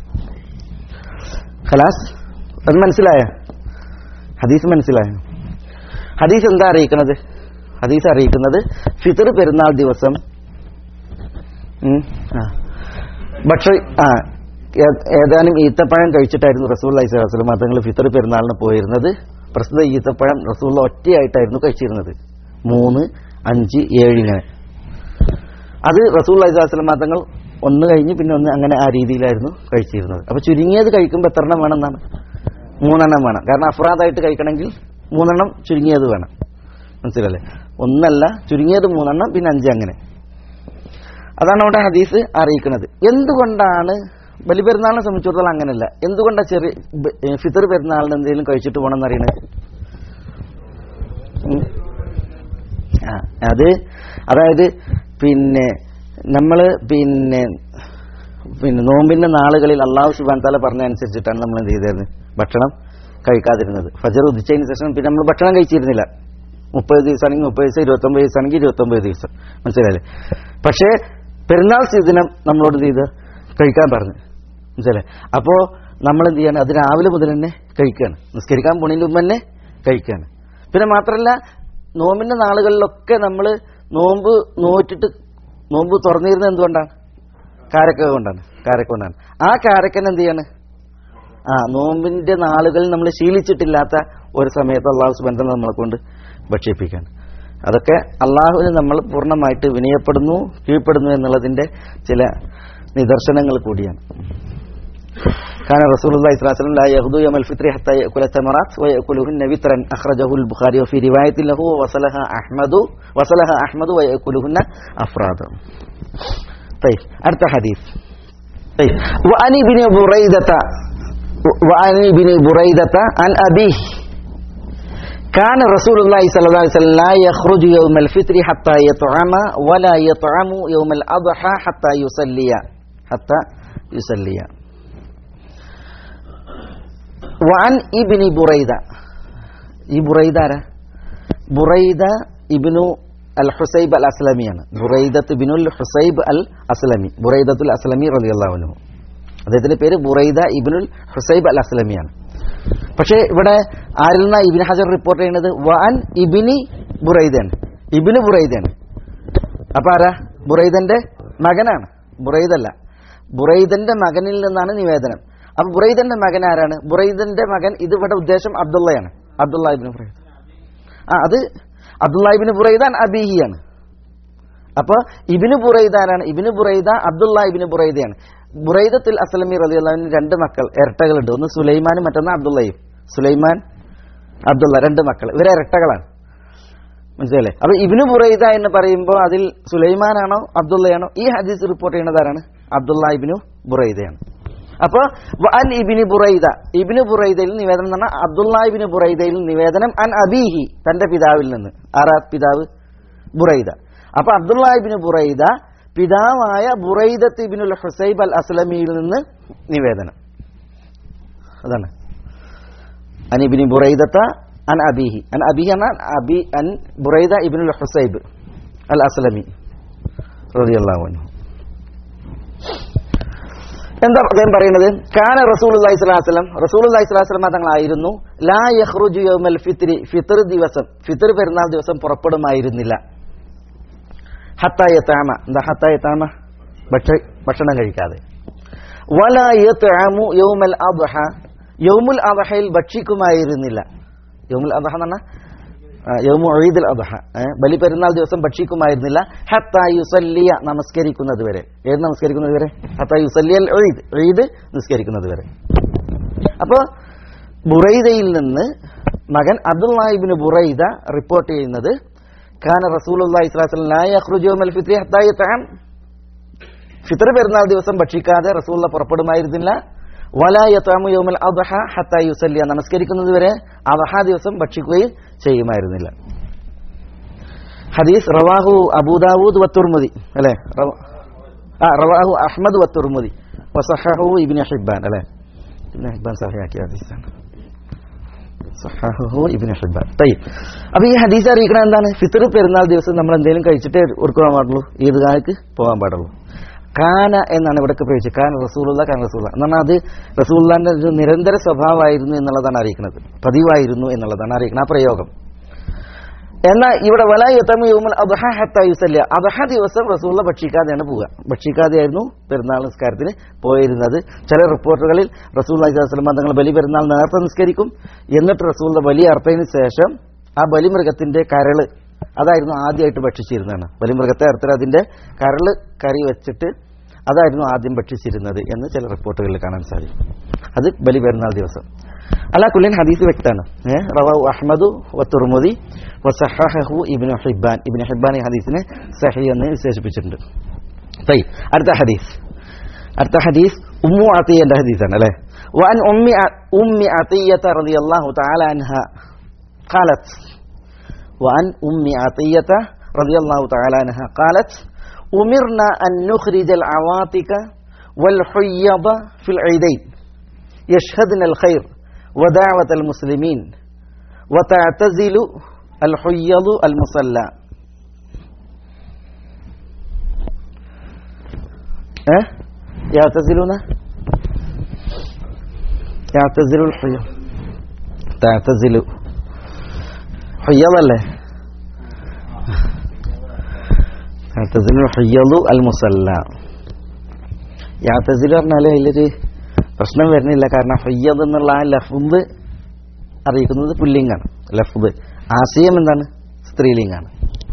ഖലാസ്, അത് മനസ്സിലായ? ഹദീസ് മനസ്സിലായ? ഹദീസ് എന്താ അറിയിക്കുന്നത്? ഹദീസ് അറിയിക്കുന്നത് ഫിത്ർ പെരുന്നാൾ ദിവസം ഏതാനും ഈത്തപ്പഴം കഴിച്ചിട്ടായിരുന്നു റസൂലുള്ളാഹി സ്വല്ലല്ലാഹു അലൈഹി വസല്ലം തങ്ങൾ ഫിത്ർ പെരുന്നാളിന് പോയിരുന്നത്. പ്രസ്തുത ഈത്തപ്പഴം റസൂലുള്ള ഒറ്റയായിട്ടായിരുന്നു കഴിച്ചിരുന്നത്, 3, 5, 7 ഇങ്ങനെ. അത് റസൂലുള്ളാഹി സ്വല്ലല്ലാഹു അലൈഹി വസല്ലം തങ്ങൾ ഒന്ന് കഴിഞ്ഞ് പിന്നെ ഒന്ന്, അങ്ങനെ ആ രീതിയിലായിരുന്നു കഴിച്ചിരുന്നത്. അപ്പൊ ചുരുങ്ങിയത് കഴിക്കുമ്പോൾ എത്ര എണ്ണം വേണം എന്നാണ്? 3 എണ്ണം വേണം. കാരണം അഫ്രാദായിട്ട് കഴിക്കണമെങ്കിൽ 3 എണ്ണം ചുരുങ്ങിയത് വേണം, മനസ്സിലല്ലേ? ഒന്നല്ല, ചുരുങ്ങിയത് 3 എണ്ണം, പിന്നെ 5, അങ്ങനെ. അതാണ് അവിടെ ഹദീസ് അറിയിക്കുന്നത്. എന്തുകൊണ്ടാണ് ബലിപെരുന്നാളിനെ സംബന്ധിച്ചിടത്തോളം അങ്ങനെയല്ല? എന്തുകൊണ്ടാണ് ചെറിയ ഫിത്ർ പെരുന്നാളിന് എന്തെങ്കിലും കഴിച്ചിട്ട് പോകണമെന്ന് അറിയണത്? അതായത് പിന്നെ നമ്മള് പിന്നെ നോമ്പിന്റെ നാളുകളിൽ അള്ളാഹു സുബ്ഹാനഹു വ തആല പറഞ്ഞ അനുസരിച്ചിട്ടാണ് നമ്മൾ എന്ത് ചെയ്തിരുന്നത്? ഭക്ഷണം കഴിക്കാതിരുന്നത്. ഫജർ ഉദിച്ചതിന് ശേഷം പിന്നെ നമ്മൾ ഭക്ഷണം കഴിച്ചിരുന്നില്ല. 30 ദിവസമാണെങ്കിൽ 30 ദിവസം, 29 ദിവസമാണെങ്കിൽ 29 ദിവസം, മനസ്സിലായില്ലേ? പക്ഷേ പെരുന്നാൾ ദിനം നമ്മളോട് എന്ത് ചെയ്ത് കഴിക്കാൻ പറഞ്ഞു, മനസ്സിലായി? അപ്പോൾ നമ്മൾ എന്ത് ചെയ്യണം? അത് രാവിലെ മുതൽ തന്നെ കഴിക്കുകയാണ്, നിസ്കരിക്കാൻ പോണതിന് മുമ്പ് തന്നെ കഴിക്കുകയാണ്. പിന്നെ മാത്രമല്ല, നോമ്പിന്റെ നാളുകളിലൊക്കെ നമ്മൾ നോമ്പ് തുറന്നിരുന്നത് എന്തുകൊണ്ടാണ്? കാരക്ക കൊണ്ടാണ്. ആ കാരക്കൻ എന്ത് ചെയ്യാണ്? നോമ്പിന്റെ നാളുകളിൽ നമ്മൾ ശീലിച്ചിട്ടില്ലാത്ത ഒരു സമയത്ത് അള്ളാഹു സുബ്ഹാനഹു വ തആല നമ്മളെ കൊണ്ട് ഭക്ഷിപ്പിക്കുകയാണ്. അതൊക്കെ അള്ളാഹുവിന് നമ്മൾ പൂർണ്ണമായിട്ട് വിനയപ്പെടുന്നു, കീഴ്പ്പെടുന്നു എന്നുള്ളതിന്റെ ചില നിദർശനങ്ങൾ കൂടിയാണ്. كان رسول الله صلى الله عليه وسلم لا يغدو يوم الفطر حتى يأكل التمرات ويأكلهن وترا أخرجه البخاري وفي رواية له وصلها أحمد ويأكلهن أفرادا. طيب أرت حديث. طيب وعن ابن بريدة عن أبيه كان رسول الله صلى الله عليه وسلم لا يخرج يوم الفطر حتى يطعم ولا يطعم يوم الأضحى حتى يصلي. وعن ابن بريدة. ഈ ബുറൈദ ആരാ? Buraidah ibn al Husaib al അസ്ലമിയാണ്. ബുറൈദത്ത് ഇബ്നുൽ ഹുസൈബ് അൽ അസ്ലമി, ബുറൈദത്തുൽ അസ്ലമി റളിയല്ലാഹു അൻഹു. അദ്ദേഹത്തിന്റെ പേര് ബുറൈദ ഇബ്നുൽ ഹുസൈബ് അൽ അസ്ലമിയാണ്. പക്ഷേ ഇവിടെ ആരിൽ നിന്നാ ഇബ്നു ഹജർ റിപ്പോർട്ട് ചെയ്യുന്നത്? വഅൻ ഇബ്നി ബുറൈദയാണ്, ഇബ്നു ബുറൈദയാണ്. അപ്പൊ ആരാ? ബുറൈദന്റെ മകനാണ്, ബുറൈദല്ല, ബുറൈദന്റെ മകനിൽ നിന്നാണ് നിവേദനം. അപ്പൊ ബുറൈദന്റെ മകൻ ആരാണ്? ബുറൈദന്റെ മകൻ, ഇത് ഇവിടെ ഉദ്ദേശം അബ്ദുള്ളയാണ്, അബ്ദുള്ള ഇബ്നു ബുറൈദ. അത് അബ്ദുള്ള ഇബ്നു ബുറൈദ അബീഹിയാണ്. അപ്പൊ ഇബ്നു ബുറൈദ ആരാണ്? ഇബ്നു ബുറൈദ അബ്ദുള്ള ഇബ്നു ബുറൈദയാണ്. ബുറൈദത്തുൽ അസ്ലമി റളിയല്ലാഹു അൻഹു രണ്ട് മക്കൾ, ഇരട്ടകളുണ്ട്. ഒന്ന് സുലൈമാനും മറ്റൊന്ന് അബ്ദുള്ളയും. സുലൈമാൻ, അബ്ദുള്ള, രണ്ട് മക്കൾ, ഇവരെ ഇരട്ടകളാണ്. മനസ്സിലല്ലേ? അപ്പൊ ഇബ്നു ബുറൈദ എന്ന് പറയുമ്പോൾ അതിൽ സുലൈമാനാണോ അബ്ദുള്ളയാണോ? ഈ ഹദീസ് റിപ്പോർട്ട് ചെയ്യുന്നത് ആരാണ്? അബ്ദുള്ള ഇബ്നു ബുറൈദയാണ്. അപ്പൊ അൻ ഇബ്നു ബുറൈദ, ഇബ്നു ബുറൈദയിൽ നിവേദനം എന്ന് പറഞ്ഞാൽ അബ്ദുള്ള ഇബ്നു ബുറൈദയിൽ നിവേദനം അൻ അബീഹി, തന്റെ പിതാവിൽ നിന്ന്. ആരാ പിതാവ്? ബുറൈദ. അപ്പൊ അബ്ദുള്ള ഇബ്നു ബുറൈദ പിതാവായ ബുറൈദത്ത് ഇബ്നുൽ ഹുസൈബ് അൽ അസ്ലമിയിൽ നിന്ന് നിവേദനം. അതാണ് അൻ ഇബ്നു ബുറൈദത അൻ അബീഹി. അൻ അബീഹി എന്നാൽ അൻ ബുറൈദ ഇബ്നുൽ ഹുസൈബ് അൽ അസ്ലമി റളിയല്ലാഹു അൻഹു. എന്താ അദ്ദേഹം പറയുന്നത്? കാന റസൂലുള്ളാഹി സ്വല്ലല്ലാഹു അലൈഹി വസല്ലം, റസൂലുള്ളാഹി സ്വല്ലല്ലാഹു അലൈഹി വസല്ലം തങ്ങളായിരുന്നു ലാ യഖ്റുജു യൗമൽ ഫിത്രി, ഫിത്ർ ദിവസം, ഫിത്ർ പെരുന്നാൾ ദിവസം പുറപ്പെടുമായിരുന്നില്ല. ഹത്താ യതഅമ, എന്താ ഹത്താ യതഅമ? ഭക്ഷണം കഴിക്കാതെ. വലാ യതഅമു യൗമൽ അദ്ഹ, യൗമുൽ അദ്ഹയിൽ ഭക്ഷിക്കുമായിരുന്നില്ല. യൗമുൽ അദ്ഹ എന്ന് പറഞ്ഞാൽ യൗമു ഈദുൽ അദ്ഹ, ബലി പെരുന്നാൾ ദിവസം ഭക്ഷിക്കുമായിരുന്നില്ല. ഹത്താ യുസല്ലിയ, നമസ്കരിക്കുന്നത് വരെ. ഏത് നമസ്കരിക്കുന്നത് വരെ? ഹത്താ യുസല്ലിയൽ ഈദ്, ഈദ് നിസ്കരിക്കുന്നത് വരെ. അപ്പോൾ ബുറൈദയിൽ നിന്ന് മകൻ അബ്ദുള്ള ഇബ്നു ബുറൈദ റിപ്പോർട്ട് ചെയ്യുന്നത് കാന റസൂലുള്ളാഹി സ്വല്ലല്ലാഹു അലൈഹി വസല്ലം ലാ യഖ്റുജു യൗമൽ ഫിത്രി ഹത്താ യതഅം, ഫിത്ർ പെരുന്നാൾ ദിവസം ഭക്ഷിക്കാതെ റസൂലുള്ള പുറപ്പെടുമായിരുന്നില്ല. വലാ യതഅമു യൗമൽ അദ്ഹ ഹത്താ യുസല്ലിയ, നമസ്കരിക്കുന്നത് വരെ അദ്ഹ ദിവസം ഭക്ഷിക്കുകയും ചെയ്യുമായിരുന്നില്ല. ഹദീസ് റവാഹു അബൂ ദാവൂദ് വത്തുർമുദി, അല്ലേ? റവാഹു അഹ്മദ് വത്തുർമുദി വസഹഹു ഇബ്നു ഹിബ്ബാൻ, അല്ലേ? ഇബ്നു ഹിബ്ബാൻ സഹിഹാക്കിയ ഹദീസാണ്. സഹഹഹു ഇബ്നു ഹിബ്ബാൻ. തയ്യിബ്. അപ്പോൾ ഈ ഹദീസ് അറിയിക്കുന്നത് എന്താണ്? ഫിത്ർ പെരുന്നാൾ ദിവസം നമ്മൾ എന്തെങ്കിലും കഴിച്ചിട്ടേ ഓർക്കാൻ പാടുള്ളൂ, ഈദ്ഗാഹ്ക്ക് പോകാൻ പാടുള്ളൂ. കാന എന്നാണ് ഇവിടെ പ്രയോഗിച്ചത്. കാന റസൂലുള്ള, കാന റസൂലുള്ള എന്ന് പറഞ്ഞാൽ അത് റസൂലുള്ളാഹിന്റെ ഒരു നിരന്തര സ്വഭാവമായിരുന്നു എന്നുള്ളതാണ് അറിയിക്കുന്നത്, പതിവായിരുന്നു എന്നുള്ളതാണ് അറിയിക്കുന്നത് ആ പ്രയോഗം. എന്നാൽ ഇവിടെ വലാ യതമു യൗമുൽ അദ്ഹ ഹത്താ യുസല്ലിയ, അദ്ഹ ദിവസം റസൂലുള്ള ഭക്ഷിക്കാതെയാണ് പോവുക, ഭക്ഷിക്കാതെയായിരുന്നു പെരുന്നാൾ നിസ്കാരത്തിന് പോയിരുന്നത്. ചില റിപ്പോർട്ടുകളിൽ റസൂലുള്ളാഹി സ്വല്ലല്ലാഹു അലൈഹി വസല്ലം തങ്ങൾ ബലി പെരുന്നാൾ നേരത്തെ നിസ്കരിക്കും, എന്നിട്ട് റസൂലുള്ള ബലി അർപ്പതിന് ശേഷം ആ ബലിമൃഗത്തിന്റെ കരള്, അതായിരുന്നു ആദ്യമായിട്ട് ഭക്ഷിച്ചിരുന്നതാണ്. ബലിമൃഗത്തെ അറുത്തിട്ട് അതിന്റെ കരള് കറി വെച്ചിട്ട് അതായിരുന്നു ആദ്യം ഭക്ഷിച്ചിരുന്നത് എന്ന് ചില റിപ്പോർട്ടുകളിൽ കാണാൻ സാധിക്കും. അത് ബലി പെരുന്നാൾ ദിവസം. അലാ കുല്ലിൻ ഹദീസ് വ്യക്തമാണ്. റവാഹു അഹ്മദു വത്തുർമുദി വസഹഹഹു ഇബ്നു ഹിബ്ബാൻ, ഇബ്നു ഹിബ്ബാൻ ഈ ഹദീസിനെ സഹീഹ് എന്ന് വിശേഷിപ്പിച്ചിട്ടുണ്ട്. തയ്യിബ്. അടുത്ത ഹദീസ് ഉമ്മു അത്തിയയുടെ ഹദീസാണ്, അല്ലേ? വഅൻ ഉമ്മി അത്തിയ്യത റളിയല്ലാഹു തആല അൻഹ ഖാലത്, وعن أم عطية رضي الله تعالى عنها قالت أمرنا أن نخرج العواتق والحيض في العيدين يشهدن الخير ودعوة المسلمين وتعتزل الحيض المصلى. يعتزل الحيض، تعتزل ഹയ്യളല്ലേ? ഹയ്യളു അൽ മുസല്ല. യാതസിൽ പറഞ്ഞാൽ അതിലൊരു പ്രശ്നം വരുന്നില്ല. കാരണം ഹയ്യദ് എന്നുള്ള ആ ലഫ്ദ് അറിയിക്കുന്നത് പുല്ലിംഗാണ്. ലഫ്ദ് ആശയം എന്താണ്? സ്ത്രീലിംഗാണ്.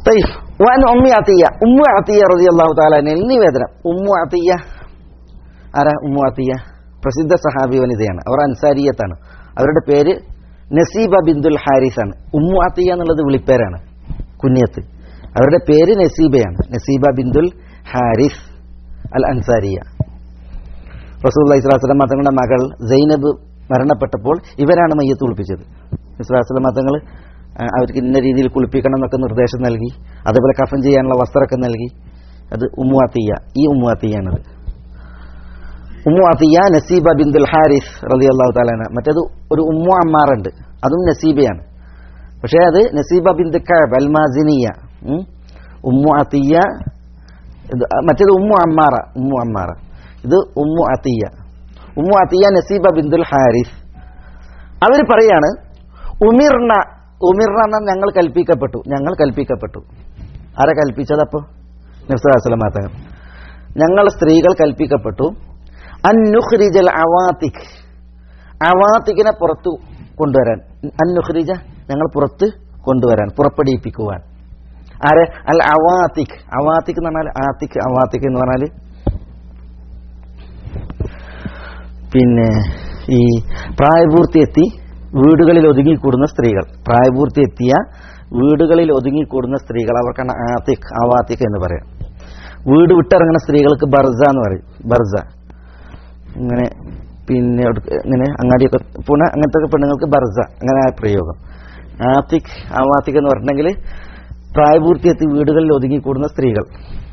തയ്ഫ് വൻ ഉമ്മി അത്തിയ ഉമ്മു അത്തിയ റളിയല്ലാഹു തആല അൻഹയിൽ നിവേദനം. ഉമ്മു അത്തിയ ആരാ? ഉമ്മു അത്തിയ പ്രസിദ്ധ സഹാബി വനിതയാണ്. അവർ അൻസാരിയത്താണ്. അവരുടെ പേര് നസീബ ബിന്തുൽ ഹാരിസ് ആണ്. ഉമ്മു അത്തിയ എന്നുള്ളത് വിളിപ്പേരാണ്, കുഞ്ഞത്ത്. അവരുടെ പേര് നസീബയാണ്. നസീബ ബിന്തുൽ ഹാരിസ് അൽ അൻസാരിയ. റസൂലുള്ളാഹി സ്വല്ലല്ലാഹു അലൈഹി വസല്ലം തങ്ങളുടെ മകൾ സൈനബ് മരണപ്പെട്ടപ്പോൾ ഇവരാണ് മയ്യത്ത് കുളിപ്പിച്ചത്. റസൂലുള്ളാഹി സ്വല്ലല്ലാഹു അലൈഹി വസല്ലം തങ്ങൾ അവർക്ക് ഇന്ന രീതിയിൽ കുളിപ്പിക്കണം എന്നൊക്കെ നിർദ്ദേശം നൽകി. അതേപോലെ കഫൻ ചെയ്യാനുള്ള വസ്ത്രമൊക്കെ നൽകി. അത് ഉമ്മു അത്തിയ. ഈ ഉമ്മു അത്തിയാണത്. ഉമ്മു അത്തിയ നസീബ ബിന്തുൽ ഹാരിസ് റളിയല്ലാഹു തആല അൻഹ. മറ്റേത് ഒരു ഉമ്മു അമ്മാറ ഉണ്ട്, അതും നസീബയാണ്. പക്ഷേ അത് Nasiba bint Ka'b al Maziniyya. Umm Atiyya, മറ്റേത് ഉമ്മു അമ്മാറ. ഉമ്മു അമ്മാറ, ഇത് Umm Atiyya. Umm Atiyya Nasiba ബിന്തുൽ ഹാരിസ്. അവർ പറയാണ് ഉമിർന എന്നാൽ ഞങ്ങൾ കൽപ്പിക്കപ്പെട്ടു. ഞങ്ങൾ കൽപ്പിക്കപ്പെട്ടു. ആരെ കൽപ്പിച്ചത്? അപ്പോൾ നബി സല്ലല്ലാഹു അലൈഹി വസല്ലം തങ്ങൾ. ഞങ്ങൾ സ്ത്രീകൾ കൽപ്പിക്കപ്പെട്ടു അന്നുഖ്രിജൽ അവാതിക്, അവാതികിനെ പുറത്തു കൊണ്ടുവരാൻ. അന്നുഖ്രിജ ഞങ്ങൾ പുറത്ത് കൊണ്ടുവരാൻ, പുറപ്പെടുവിപ്പിക്കുവാൻ. ആരെ? അൽ അവാതിക്. അവാതിക് എന്ന് പറഞ്ഞാൽ ആതിക്, അവാതിക് എന്ന് പറഞ്ഞാൽ പിന്നെ ഈ പ്രായപൂർത്തിയെത്തി വീടുകളിൽ ഒതുങ്ങിക്കൂടുന്ന സ്ത്രീകൾ. പ്രായപൂർത്തിയെത്തിയ വീടുകളിൽ ഒതുങ്ങിക്കൂടുന്ന സ്ത്രീകൾ, അവർക്കാണ് ആതിക്, അവാതിക് എന്ന് പറയാം. വീട് വിട്ടിറങ്ങുന്ന സ്ത്രീകൾക്ക് ബർസ എന്ന് പറയും. ബർസ ഇങ്ങനെ പിന്നെ ഇങ്ങനെ അങ്ങാടിയൊക്കെ പോണ അങ്ങനത്തെ പെണ്ണുങ്ങൾക്ക് ബർസ, അങ്ങനെ ആ പ്രയോഗം. ആതിക് അവാതിക് എന്ന് പറഞ്ഞിട്ടുണ്ടെങ്കിൽ പ്രായപൂർത്തിയെത്തി വീടുകളിൽ ഒതുങ്ങിക്കൂടുന്ന സ്ത്രീകൾ.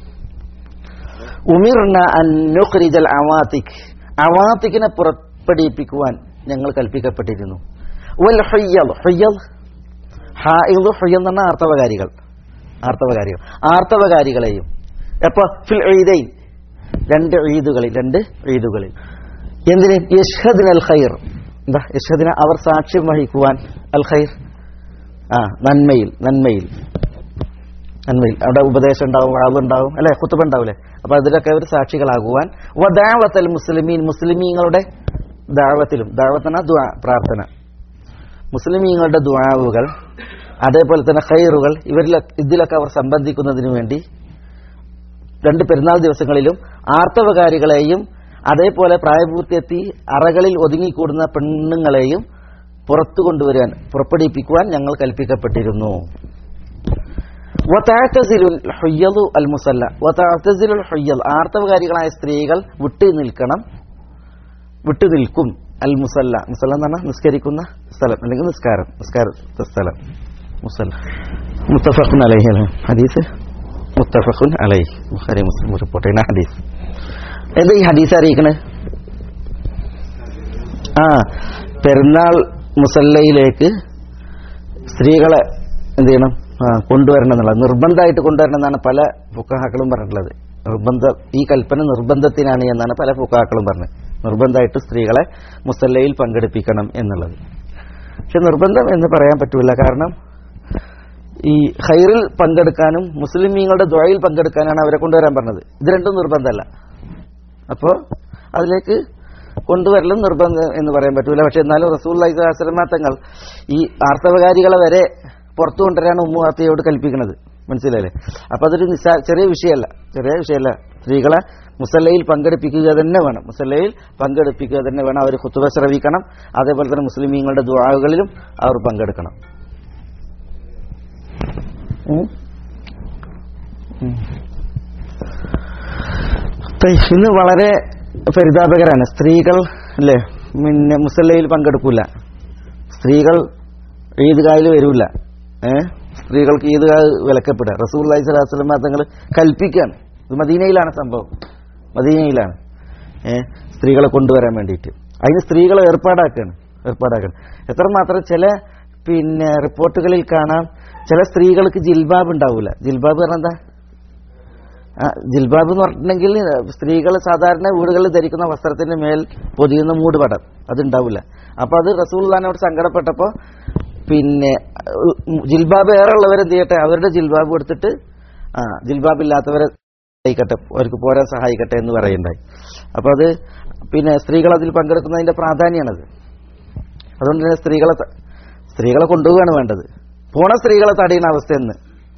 ഉമിർന അൻ നുഖ്രിജൽ അവാതിക്, അവാതികിനെ പുറപ്പെടുവിപ്പിക്കുവാൻ ഞങ്ങൾ കൽപ്പിക്കപ്പെട്ടിരുന്നു. വൽ ഹയ്യൽ, ഹയ്യൽ ഹായിദ്, ഹയ്യൽ എന്ന് പറഞ്ഞാൽ ആർത്തവകാരികൾ. ആർത്തവകാരികൾ, ആർത്തവകാരികളെയും എപ്പോ? ഫിൽ ഈദൈൻ, രണ്ട് ഈദുകളിൽ. എന്തിന്? യഷ്ഹദിന അൽ ഖൈർ. എന്താ യഷ്ഹദിന? അവർ സാക്ഷ്യം വഹിക്കുവാൻ. അൽ ഖൈർ, നന്മയിൽ. അവിടെ ഉപദേശം ഉണ്ടാവും, വാളുണ്ടാവും, അല്ലെ, ഖുതുബ ഉണ്ടാവില്ലേ? അപ്പൊ അതിലൊക്കെ അവർ സാക്ഷികളാകുവാൻ. വദഅവത്തൽ മുസ്ലിമീൻ, മുസ്ലിമീങ്ങളുടെ ദഅവത്തിലും. ദഅവത്ത് എന്ന ദുആ, പ്രാർത്ഥന. മുസ്ലിമീങ്ങളുടെ ദുആവുകൾ, അതേപോലെ തന്നെ ഖൈറുകൾ, ഇതിലൊക്കെ അവർ സംബന്ധിക്കുന്നതിന് വേണ്ടി രണ്ട് പെരുന്നാൾ ദിവസങ്ങളിലും ആർത്തവകാരികളെയും അതേപോലെ പ്രായപൂർത്തിയെത്തി അറകളിൽ ഒതുങ്ങിക്കൂടുന്ന പെണ്ണുങ്ങളെയും പുറത്തു കൊണ്ടുവരാൻ, പുറപ്പെടുവിപ്പിക്കുവാൻ ഞങ്ങൾ കൽപ്പിക്കപ്പെട്ടിരുന്നു. വതഅതസിലുൽ ഹുയ്യദു അൽ മുസല്ല, വതഅതസിലുൽ ഹുയ്യദ്, ആർത്തവകാരികളായ സ്ത്രീകൾ വിട്ടു നിൽക്കും. അൽ മുസല്ല, മുസല്ല എന്ന് പറഞ്ഞാൽ നിസ്കരിക്കുന്ന സ്ഥലം അല്ലെങ്കിൽ നിസ്കാരത്തെ സ്ഥലം. മുസല്ല. മുത്തഫഖുൻ അലൈഹി ഹദീസ്, മുത്തഫഖുൻ അലൈഹി, ബുഖാരി മുസ്ലിം റിപ്പോർട്ട് ചെയ്യുന്ന ഹദീസ്. എന്താ ഈ ഹദീസ് അറിയിക്കണേ? പെരുന്നാൾ മുസല്ലയിലേക്ക് സ്ത്രീകളെ എന്ത് ചെയ്യണം? കൊണ്ടുവരണം എന്നുള്ളത്, നിർബന്ധമായിട്ട് കൊണ്ടുവരണം എന്നാണ് പല ഫുഖഹാക്കളും പറഞ്ഞിട്ടുള്ളത്. ഈ കൽപ്പന നിർബന്ധത്തിനാണ് എന്നാണ് പല ഫുഖഹാക്കളും പറഞ്ഞത്. നിർബന്ധമായിട്ട് സ്ത്രീകളെ മുസല്ലയിൽ പങ്കെടുപ്പിക്കണം എന്നുള്ളത്. പക്ഷെ നിർബന്ധം എന്ന് പറയാൻ പറ്റൂല. കാരണം ഈ ഖൈറിൽ പങ്കെടുക്കാനും മുസ്ലിമീങ്ങളുടെ ദുആയിൽ പങ്കെടുക്കാനാണ് അവരെ കൊണ്ടുവരാൻ പറഞ്ഞത്. ഇത് രണ്ടും നിർബന്ധമല്ല. അപ്പോൾ അതിലേക്ക് കൊണ്ടുവരലും നിർബന്ധം എന്ന് പറയാൻ പറ്റൂല. പക്ഷെ എന്നാലും റസൂലുള്ളാഹി സ്വല്ലല്ലാഹു അലൈഹി വസല്ലം തങ്ങൾ ഈ ആർത്തവകാരികളെ വരെ പുറത്തു കൊണ്ടുവരാൻ ഉമ്മു അത്തിയയോട് കൽപ്പിക്കുന്നത്. മനസ്സിലായില്ലേ? അപ്പൊ അതൊരു ചെറിയ വിഷയമല്ല. സ്ത്രീകളെ മുസല്ലയിൽ പങ്കെടുപ്പിക്കുക തന്നെ വേണം. അവർ ഖുതുബ ശ്രവിക്കണം. അതേപോലെ തന്നെ മുസ്ലിമീങ്ങളുടെ ദുആകളിലും അവർ പങ്കെടുക്കണം. ഇന്ന് വളരെ പരിതാപകരാണ്. സ്ത്രീകൾ അല്ലേ പിന്നെ മുസല്ലയിൽ പങ്കെടുക്കൂല. സ്ത്രീകൾ ഈദ്ഗാഹിൽ വരൂല. സ്ത്രീകൾക്ക് ഈദ്ഗാഹ് വിലക്കപ്പെടുക. റസൂലുള്ളാഹി സ്വല്ലല്ലാഹു അലൈഹി വസല്ലം തങ്ങൾ കൽപ്പിക്കുകയാണ്. ഇത് മദീനയിലാണ് സംഭവം. മദീനയിലാണ് സ്ത്രീകളെ കൊണ്ടുവരാൻ വേണ്ടിയിട്ട്. അതിന് സ്ത്രീകളെ ഏർപ്പാടാക്കുകയാണ്. എത്രമാത്രം ചില പിന്നെ റിപ്പോർട്ടുകളിൽ കാണാം, ചില സ്ത്രീകൾക്ക് ജിൽബാബ് ഉണ്ടാവില്ല. ജിൽബാബ് പറഞ്ഞാൽ എന്താ? ജിൽബാബ് എന്ന് പറഞ്ഞിട്ടുണ്ടെങ്കിൽ സ്ത്രീകൾ സാധാരണ വീടുകളിൽ ധരിക്കുന്ന വസ്ത്രത്തിന്റെ മേൽ പൊതിയുന്ന മൂടുപടം, അതുണ്ടാവില്ല. അപ്പൊ അത് റസൂലുള്ളാഹിനോട് സങ്കടപ്പെട്ടപ്പോൾ പിന്നെ ജിൽബാബ് ഏറെ ഉള്ളവരെന്ത് ചെയ്യട്ടെ, അവരുടെ ജിൽബാബ് എടുത്തിട്ട് ജിൽബാബ് ഇല്ലാത്തവരെ സഹായിക്കട്ടെ, അവർക്ക് പോരാൻ സഹായിക്കട്ടെ എന്ന് പറയുണ്ടായി. അപ്പൊ അത് പിന്നെ സ്ത്രീകൾ അതിൽ പങ്കെടുക്കുന്നതിന്റെ പ്രാധാന്യമാണത്. അതുകൊണ്ട് തന്നെ സ്ത്രീകളെ കൊണ്ടുപോവുകയാണ് വേണ്ടത്. പോണ സ്ത്രീകളെ തടയുന്ന അവസ്ഥയെന്ന്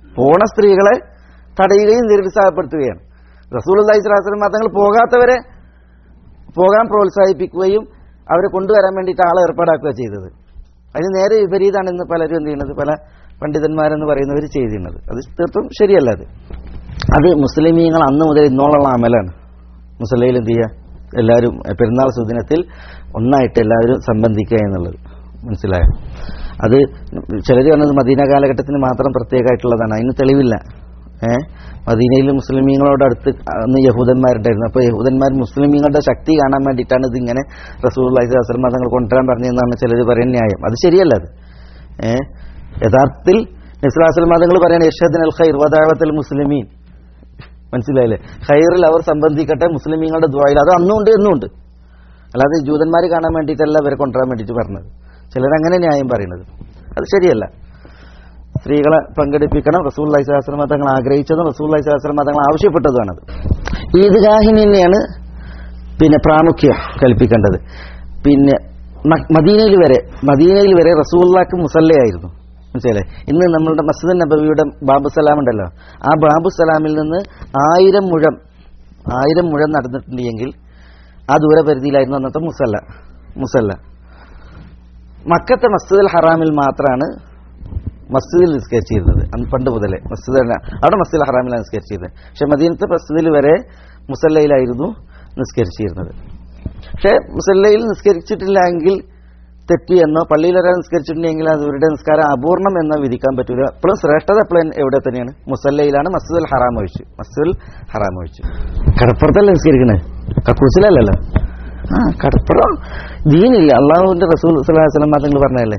പോണ സ്ത്രീകളെ തടയുകയും നിരുത്സാഹപ്പെടുത്തുകയാണ്. റസൂലുള്ളാഹി സ്വല്ലല്ലാഹു അലൈഹി വസല്ലം തങ്ങൾ പോകാത്തവരെ പോകാൻ പ്രോത്സാഹിപ്പിക്കുകയും അവരെ കൊണ്ടുവരാൻ വേണ്ടിയിട്ട് ആളെ ഏർപ്പാടാക്കുക ചെയ്തത്. അതിന് നേരെ വിപരീതമാണ് ഇന്ന് പലരും എന്ത് ചെയ്യുന്നത്, പല പണ്ഡിതന്മാരെന്ന് പറയുന്നവർ ചെയ്തിരുന്നത്. അത് തീർത്തും ശരിയല്ല. അത് മുസ്ലിമീങ്ങൾ അന്ന് മുതൽ ഇന്നോളം അമലാണ്. മുസല്ലയിൽ എന്ത് ചെയ്യുക, എല്ലാവരും പെരുന്നാൾ സുദിനത്തിൽ ഒന്നായിട്ട് എല്ലാവരും സംബന്ധിക്കുക എന്നുള്ളത്. മനസ്സിലായോ? അത് ചിലർ പറഞ്ഞത് മദീന കാലഘട്ടത്തിന് മാത്രം പ്രത്യേകമായിട്ടുള്ളതാണ്. അതിന് തെളിവില്ല. മദീനയിൽ മുസ്ലിമീങ്ങളോട് അടുത്ത് അന്ന് യഹൂദന്മാരുണ്ടായിരുന്നു. അപ്പോൾ യഹൂദന്മാർ മുസ്ലിമീങ്ങളുടെ ശക്തി കാണാൻ വേണ്ടിയിട്ടാണ് ഇതിങ്ങനെ റസൂലുള്ളാഹി സ്വല്ലല്ലാഹു അലൈഹി വസല്ലം തങ്ങൾ കൊണ്ടുവരാൻ പറഞ്ഞതെന്നാണ് ചിലർ പറയുന്ന ന്യായം. അത് ശരിയല്ല. അത് യഥാർത്ഥത്തിൽ നബി സ്വല്ലല്ലാഹു അലൈഹി വസല്ലം തങ്ങൾ പറയാണ് യഷ്ഹദുൽ ഖൈർ വദഅവത്തുൽ മുസ്ലിമീൻ. മനസ്സിലായില്ലേ? ഖൈറിൽ അവർ സംബന്ധിക്കട്ടെ, മുസ്ലിമീങ്ങളുടെ ദുആയിൽ. അത് അന്നുണ്ട് എന്നുണ്ട്. അല്ലാതെ ജൂതന്മാർ കാണാൻ വേണ്ടിയിട്ടല്ല ഇവരെ കൊണ്ടുവരാൻ വേണ്ടിയിട്ട് പറഞ്ഞത്. ചിലരങ്ങനെ ന്യായം പറയുന്നത്. അത് ശരിയല്ല. സ്ത്രീകളെ പങ്കെടുപ്പിക്കണം. റസൂലുള്ളാഹി സ്വല്ലല്ലാഹു അലൈഹി വസല്ലം തങ്ങൾ ആഗ്രഹിച്ചതും റസൂലുള്ളാഹി സ്വല്ലല്ലാഹു അലൈഹി വസല്ലം തങ്ങൾ ആവശ്യപ്പെട്ടതുമാണത്. ഈദ്ഗാഹിന് തന്നെയാണ് പിന്നെ പ്രാമുഖ്യം കൽപ്പിക്കേണ്ടത്. പിന്നെ മദീനയിൽ വരെ റസൂലുള്ളാഹിക്ക് മുസല്ലയായിരുന്നു. മനസ്സിലായില്ലേ? ഇന്ന് നമ്മളുടെ മസ്ജിദ് നബവിയുടെ ബാബു സലാം ഉണ്ടല്ലോ, ആ ബാബു സലാമിൽ നിന്ന് 1000 മുഴം നടന്നിട്ടുണ്ടെങ്കിൽ ആ ദൂരപരിധിയിലായിരുന്നു അന്നത്തെ മുസല്ല. മക്കത്തെ മസ്ജിദുൽ ഹറാമിൽ മാത്രമാണ് മസ്ജിദിൽ നിസ്കരിച്ചിരുന്നത്. പണ്ട് മുതലേ അവിടെ മസ്ജിദുൽ ഹറാമിലാണ് നിസ്കരിച്ചിരുന്നത്. പക്ഷെ മദീനത്തെ മസ്ജിദിൽ വരെ മുസല്ലയിലായിരുന്നു നിസ്കരിച്ചിരുന്നത്. പക്ഷെ മുസല്ലയിൽ നിസ്കരിച്ചിട്ടില്ല എങ്കിൽ തെറ്റി എന്നോ, പള്ളിയിൽ ഒരാൾ നിസ്കരിച്ചിട്ടുണ്ടെങ്കിൽ അത് അവരുടെ നിസ്കാരം അപൂർണം എന്നോ വിധിക്കാൻ പറ്റൂല. എപ്പോഴും ശ്രേഷ്ഠത എപ്പോഴും എവിടെ തന്നെയാണ്? മുസല്ലയിലാണ്. മസ്ജിദുൽ ഹറാം ഒഴിച്ചു. കടപ്പുറത്തല്ലേ നിസ്കരിക്കണേ, കക്കൂസിലല്ലല്ലോ. കടപ്പുറം ദീനില്ല. അള്ളാഹുവിന്റെ റസൂൽ സ്വല്ലല്ലാഹു അലൈഹി വസല്ലം തങ്ങൾ പറഞ്ഞതല്ലേ,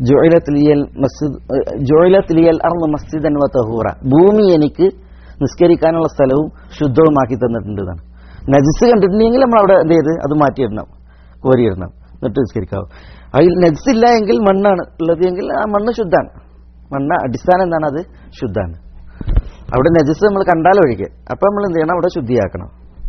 ജുഇലത് ലിയൽ അർളു മസ്ജിദൻ വതഹൂറ, ഭൂമി എനിക്ക് നിസ്കരിക്കാനുള്ള സ്ഥലവും ശുദ്ധവുമാക്കി തന്നിട്ടുണ്ട് എന്നാണ്. നജിസ് കണ്ടിട്ടുണ്ടെങ്കിൽ നമ്മൾ അവിടെ എന്ത് ചെയ്ത് അത് മാറ്റിയിടണം, കോരിയിടണം, എന്നിട്ട് നിസ്കരിക്കാവും. അതിൽ നജിസ് ഇല്ല എങ്കിൽ മണ്ണാണ് ഉള്ളത് എങ്കിൽ ആ മണ്ണ് ശുദ്ധാണ്. മണ്ണ് അടിസ്ഥാനം എന്താണ്? അത് ശുദ്ധാണ്. അവിടെ നജിസ് നമ്മൾ കണ്ടാലൊഴികെ അപ്പം നമ്മൾ എന്ത് ചെയ്യണം? അവിടെ ശുദ്ധിയാക്കണം.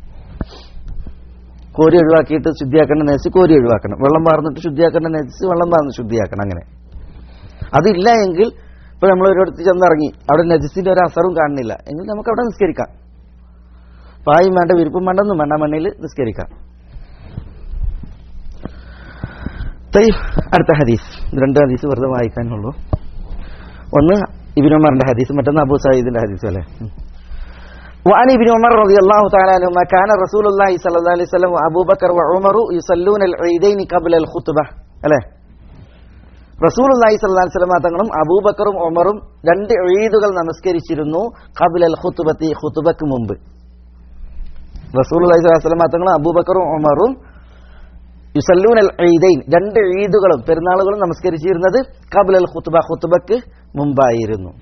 കോരി ഒഴിവാക്കിയിട്ട് ശുദ്ധിയാക്കേണ്ട നജിസ് കോരി ഒഴിവാക്കണം. വെള്ളം പാർന്നിട്ട് ശുദ്ധിയാക്കേണ്ട നജിസ് വെള്ളം പാർന്ന് ശുദ്ധിയാക്കണം. അങ്ങനെ അതില്ല എങ്കിൽ ഇപ്പൊ നമ്മൾ ഒരിടത്ത് ചെന്നിറങ്ങി അവിടെ നജിസിന്റെ ഒരു അസറും കാണുന്നില്ല എങ്കിൽ നമുക്ക് അവിടെ നിസ്കരിക്കാം. പായും വേണ്ട, വിരിപ്പും വേണ്ടെന്നും വേണ്ട, മണ്ണിൽ നിസ്കരിക്കാം. അടുത്ത ഹദീസ്, 2 ഹദീസ് വെറുതെ വായിക്കാനുള്ളൂ. ഒന്ന് ഇബ്നു ഉമറിന്റെ ഹദീസ്, മറ്റൊന്ന് അബൂ സഈദിന്റെ ഹദീസ് അല്ലേ. وعن ابن عمر رضي الله تعالى عنهما كان رسول الله صلى الله عليه وسلم وابو بكر وعمر يصلون العيدين قبل الخطبه അല്ലേ. റസൂലുള്ളാഹി സ്വല്ലല്ലാഹു അലൈഹി വസല്ലം തങ്ങളും അബൂബക്കറും ഉമറും 2 ഈദുകൾ നമസ്കരിച്ചിരുന്നു. ഖബ്ല അൽ ഖുത്ബത്തി, ഖുത്ബക്ക് മുമ്പ്. റസൂലുള്ളാഹി സ്വല്ലല്ലാഹു അലൈഹി വസല്ലം തങ്ങളും അബൂബക്കറും ഉമറും യുസല്ലൂന അൽ ഈദൈൻ, 2 ഈദുകളും പെരുന്നാളുകളും നമസ്കരിച്ചിരുന്നത് ഖബ്ല അൽ ഖുത്ബ, ഖുത്ബക്ക് മുമ്പായിരുന്നു.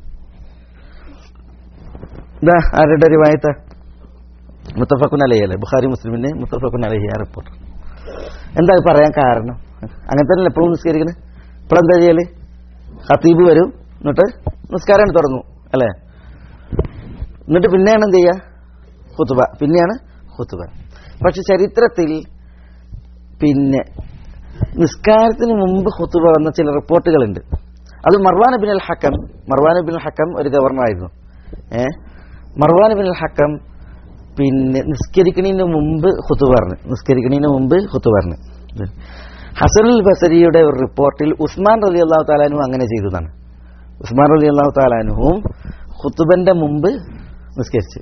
ആരുടെ റിവായത്ത്? മുത്തഫഖുൻ അലൈഹി അല്ലേ, ബുഖാരി മുസ്ലിമിന്റെ മുത്തഫഖുൻ അലൈഹി ആ റിപ്പോർട്ട്. എന്താ പറയാൻ കാരണം? അങ്ങനെ തന്നെ എപ്പോഴും നിസ്കരിക്കുന്നത്. ഇപ്പോഴെന്താ ചെയ്യല്? ഖതീബ് വരും, എന്നിട്ട് നിസ്കാരം തുടങ്ങും അല്ലേ. എന്നിട്ട് പിന്നെയാണ് എന്ത് ചെയ്യുക? ഖുത്ബ. പക്ഷെ ചരിത്രത്തിൽ പിന്നെ നിസ്കാരത്തിന് മുമ്പ് ഖുത്ബ വന്ന ചില റിപ്പോർട്ടുകളുണ്ട്. അത് മർവാൻ ബിൻ അൽ ഹക്കം ഒരു ഗവർണറായിരുന്നു. മർവാൻ ബിൻ അൽ ഹക്കം പിന്നെ നിസ്കരിക്കുന്നതിന് മുമ്പ് ഖുത്ബ പറഞ്ഞു. ഹസനുൽ ബസരിയുടെ ഒരു റിപ്പോർട്ടിൽ ഉസ്മാൻ റളിയല്ലാഹു തആല അൻഹു അങ്ങനെ ചെയ്തതാണ്. ഉസ്മാൻ റളിയല്ലാഹു തആല അൻഹുവും ഖുത്ബന്റെ മുമ്പ് നിസ്കരിച്ചു.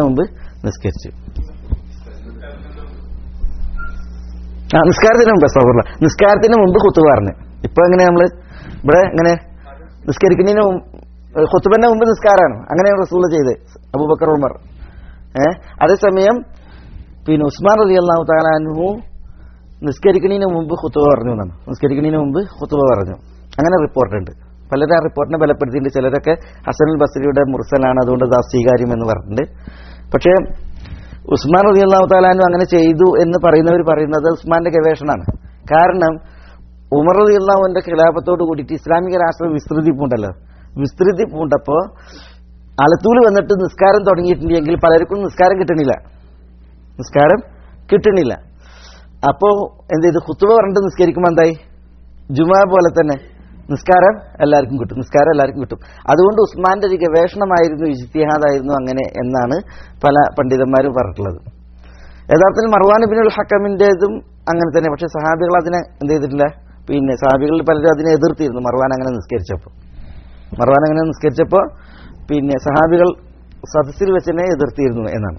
നിസ്കാരത്തിന് മുമ്പ് ഖുത്ബ പറഞ്ഞു. ഇപ്പൊ എങ്ങനെ നമ്മള് ഇവിടെ എങ്ങനെ നിസ്കരിക്കുന്നതിന് ഖുത്ബന്റെ മുമ്പ് നിസ്കാരമാണ്. അങ്ങനെയാണ് റസൂൽ ചെയ്തത്, അബൂബക്കർ ഉമർ. അതേസമയം പിന്നെ ഉസ്മാൻ റളിയല്ലാഹു തആല അൻഹു നിസ്കരിക്കുന്നതിന് മുമ്പ് ഖുത്ബ പറഞ്ഞു എന്നാണ്. അങ്ങനെ റിപ്പോർട്ടുണ്ട്. പലരും ആ റിപ്പോർട്ടിനെ ബലപ്പെടുത്തിയിട്ടുണ്ട്. ചിലരൊക്കെ ഹസനുൽ ബസ്രിയുടെ മുർസലാണ്, അതുകൊണ്ട് അത് അസ്വീകാര്യം എന്ന് പറഞ്ഞിട്ടുണ്ട്. പക്ഷേ ഉസ്മാൻ റളിയല്ലാഹു തആല അൻഹു അങ്ങനെ ചെയ്തു എന്ന് പറയുന്നത് ഉസ്മാന്റെ ഗവേഷണമാണ്. കാരണം ഉമർ റളിയല്ലാഹുവിന്റെ ഖിലാഫത്തോട് കൂടിയിട്ട് ഇസ്ലാമിക രാഷ്ട്രം വിസ്തൃതി പൂണ്ടപ്പോ അലത്തൂല് വന്നിട്ട് നിസ്കാരം തുടങ്ങിയിട്ടുണ്ടെങ്കിൽ പലർക്കും നിസ്കാരം കിട്ടണില്ല. അപ്പോ എന്ത് ചെയ്തു? ഖുത്ബ പറഞ്ഞിട്ട് നിസ്കരിക്കുമ്പോൾ എന്തായി? ജുമാ പോലെ തന്നെ നിസ്കാരം എല്ലാവർക്കും കിട്ടും. അതുകൊണ്ട് ഉസ്മാന്റെ ഒരു ഗവേഷണമായിരുന്നു, ഇജ്തിഹാദായിരുന്നു അങ്ങനെ എന്നാണ് പല പണ്ഡിതന്മാരും പറഞ്ഞിട്ടുള്ളത്. യഥാർത്ഥത്തിൽ മർവാൻ ഇബ്നുൽ ഹക്കമിന്റേതും അങ്ങനെ തന്നെ. പക്ഷെ സഹാബികൾ അതിനെ എന്ത് ചെയ്തിട്ടില്ല, പിന്നെ സഹാബികളിൽ പലരും അതിനെ എതിർത്തിരുന്നു. മർവാൻ അങ്ങനെ നിസ്കരിച്ചപ്പോൾ പിന്നെ സഹാബികൾ സദസ്സിൽ വെച്ചതിനെ എതിർത്തിരുന്നു എന്നാണ്.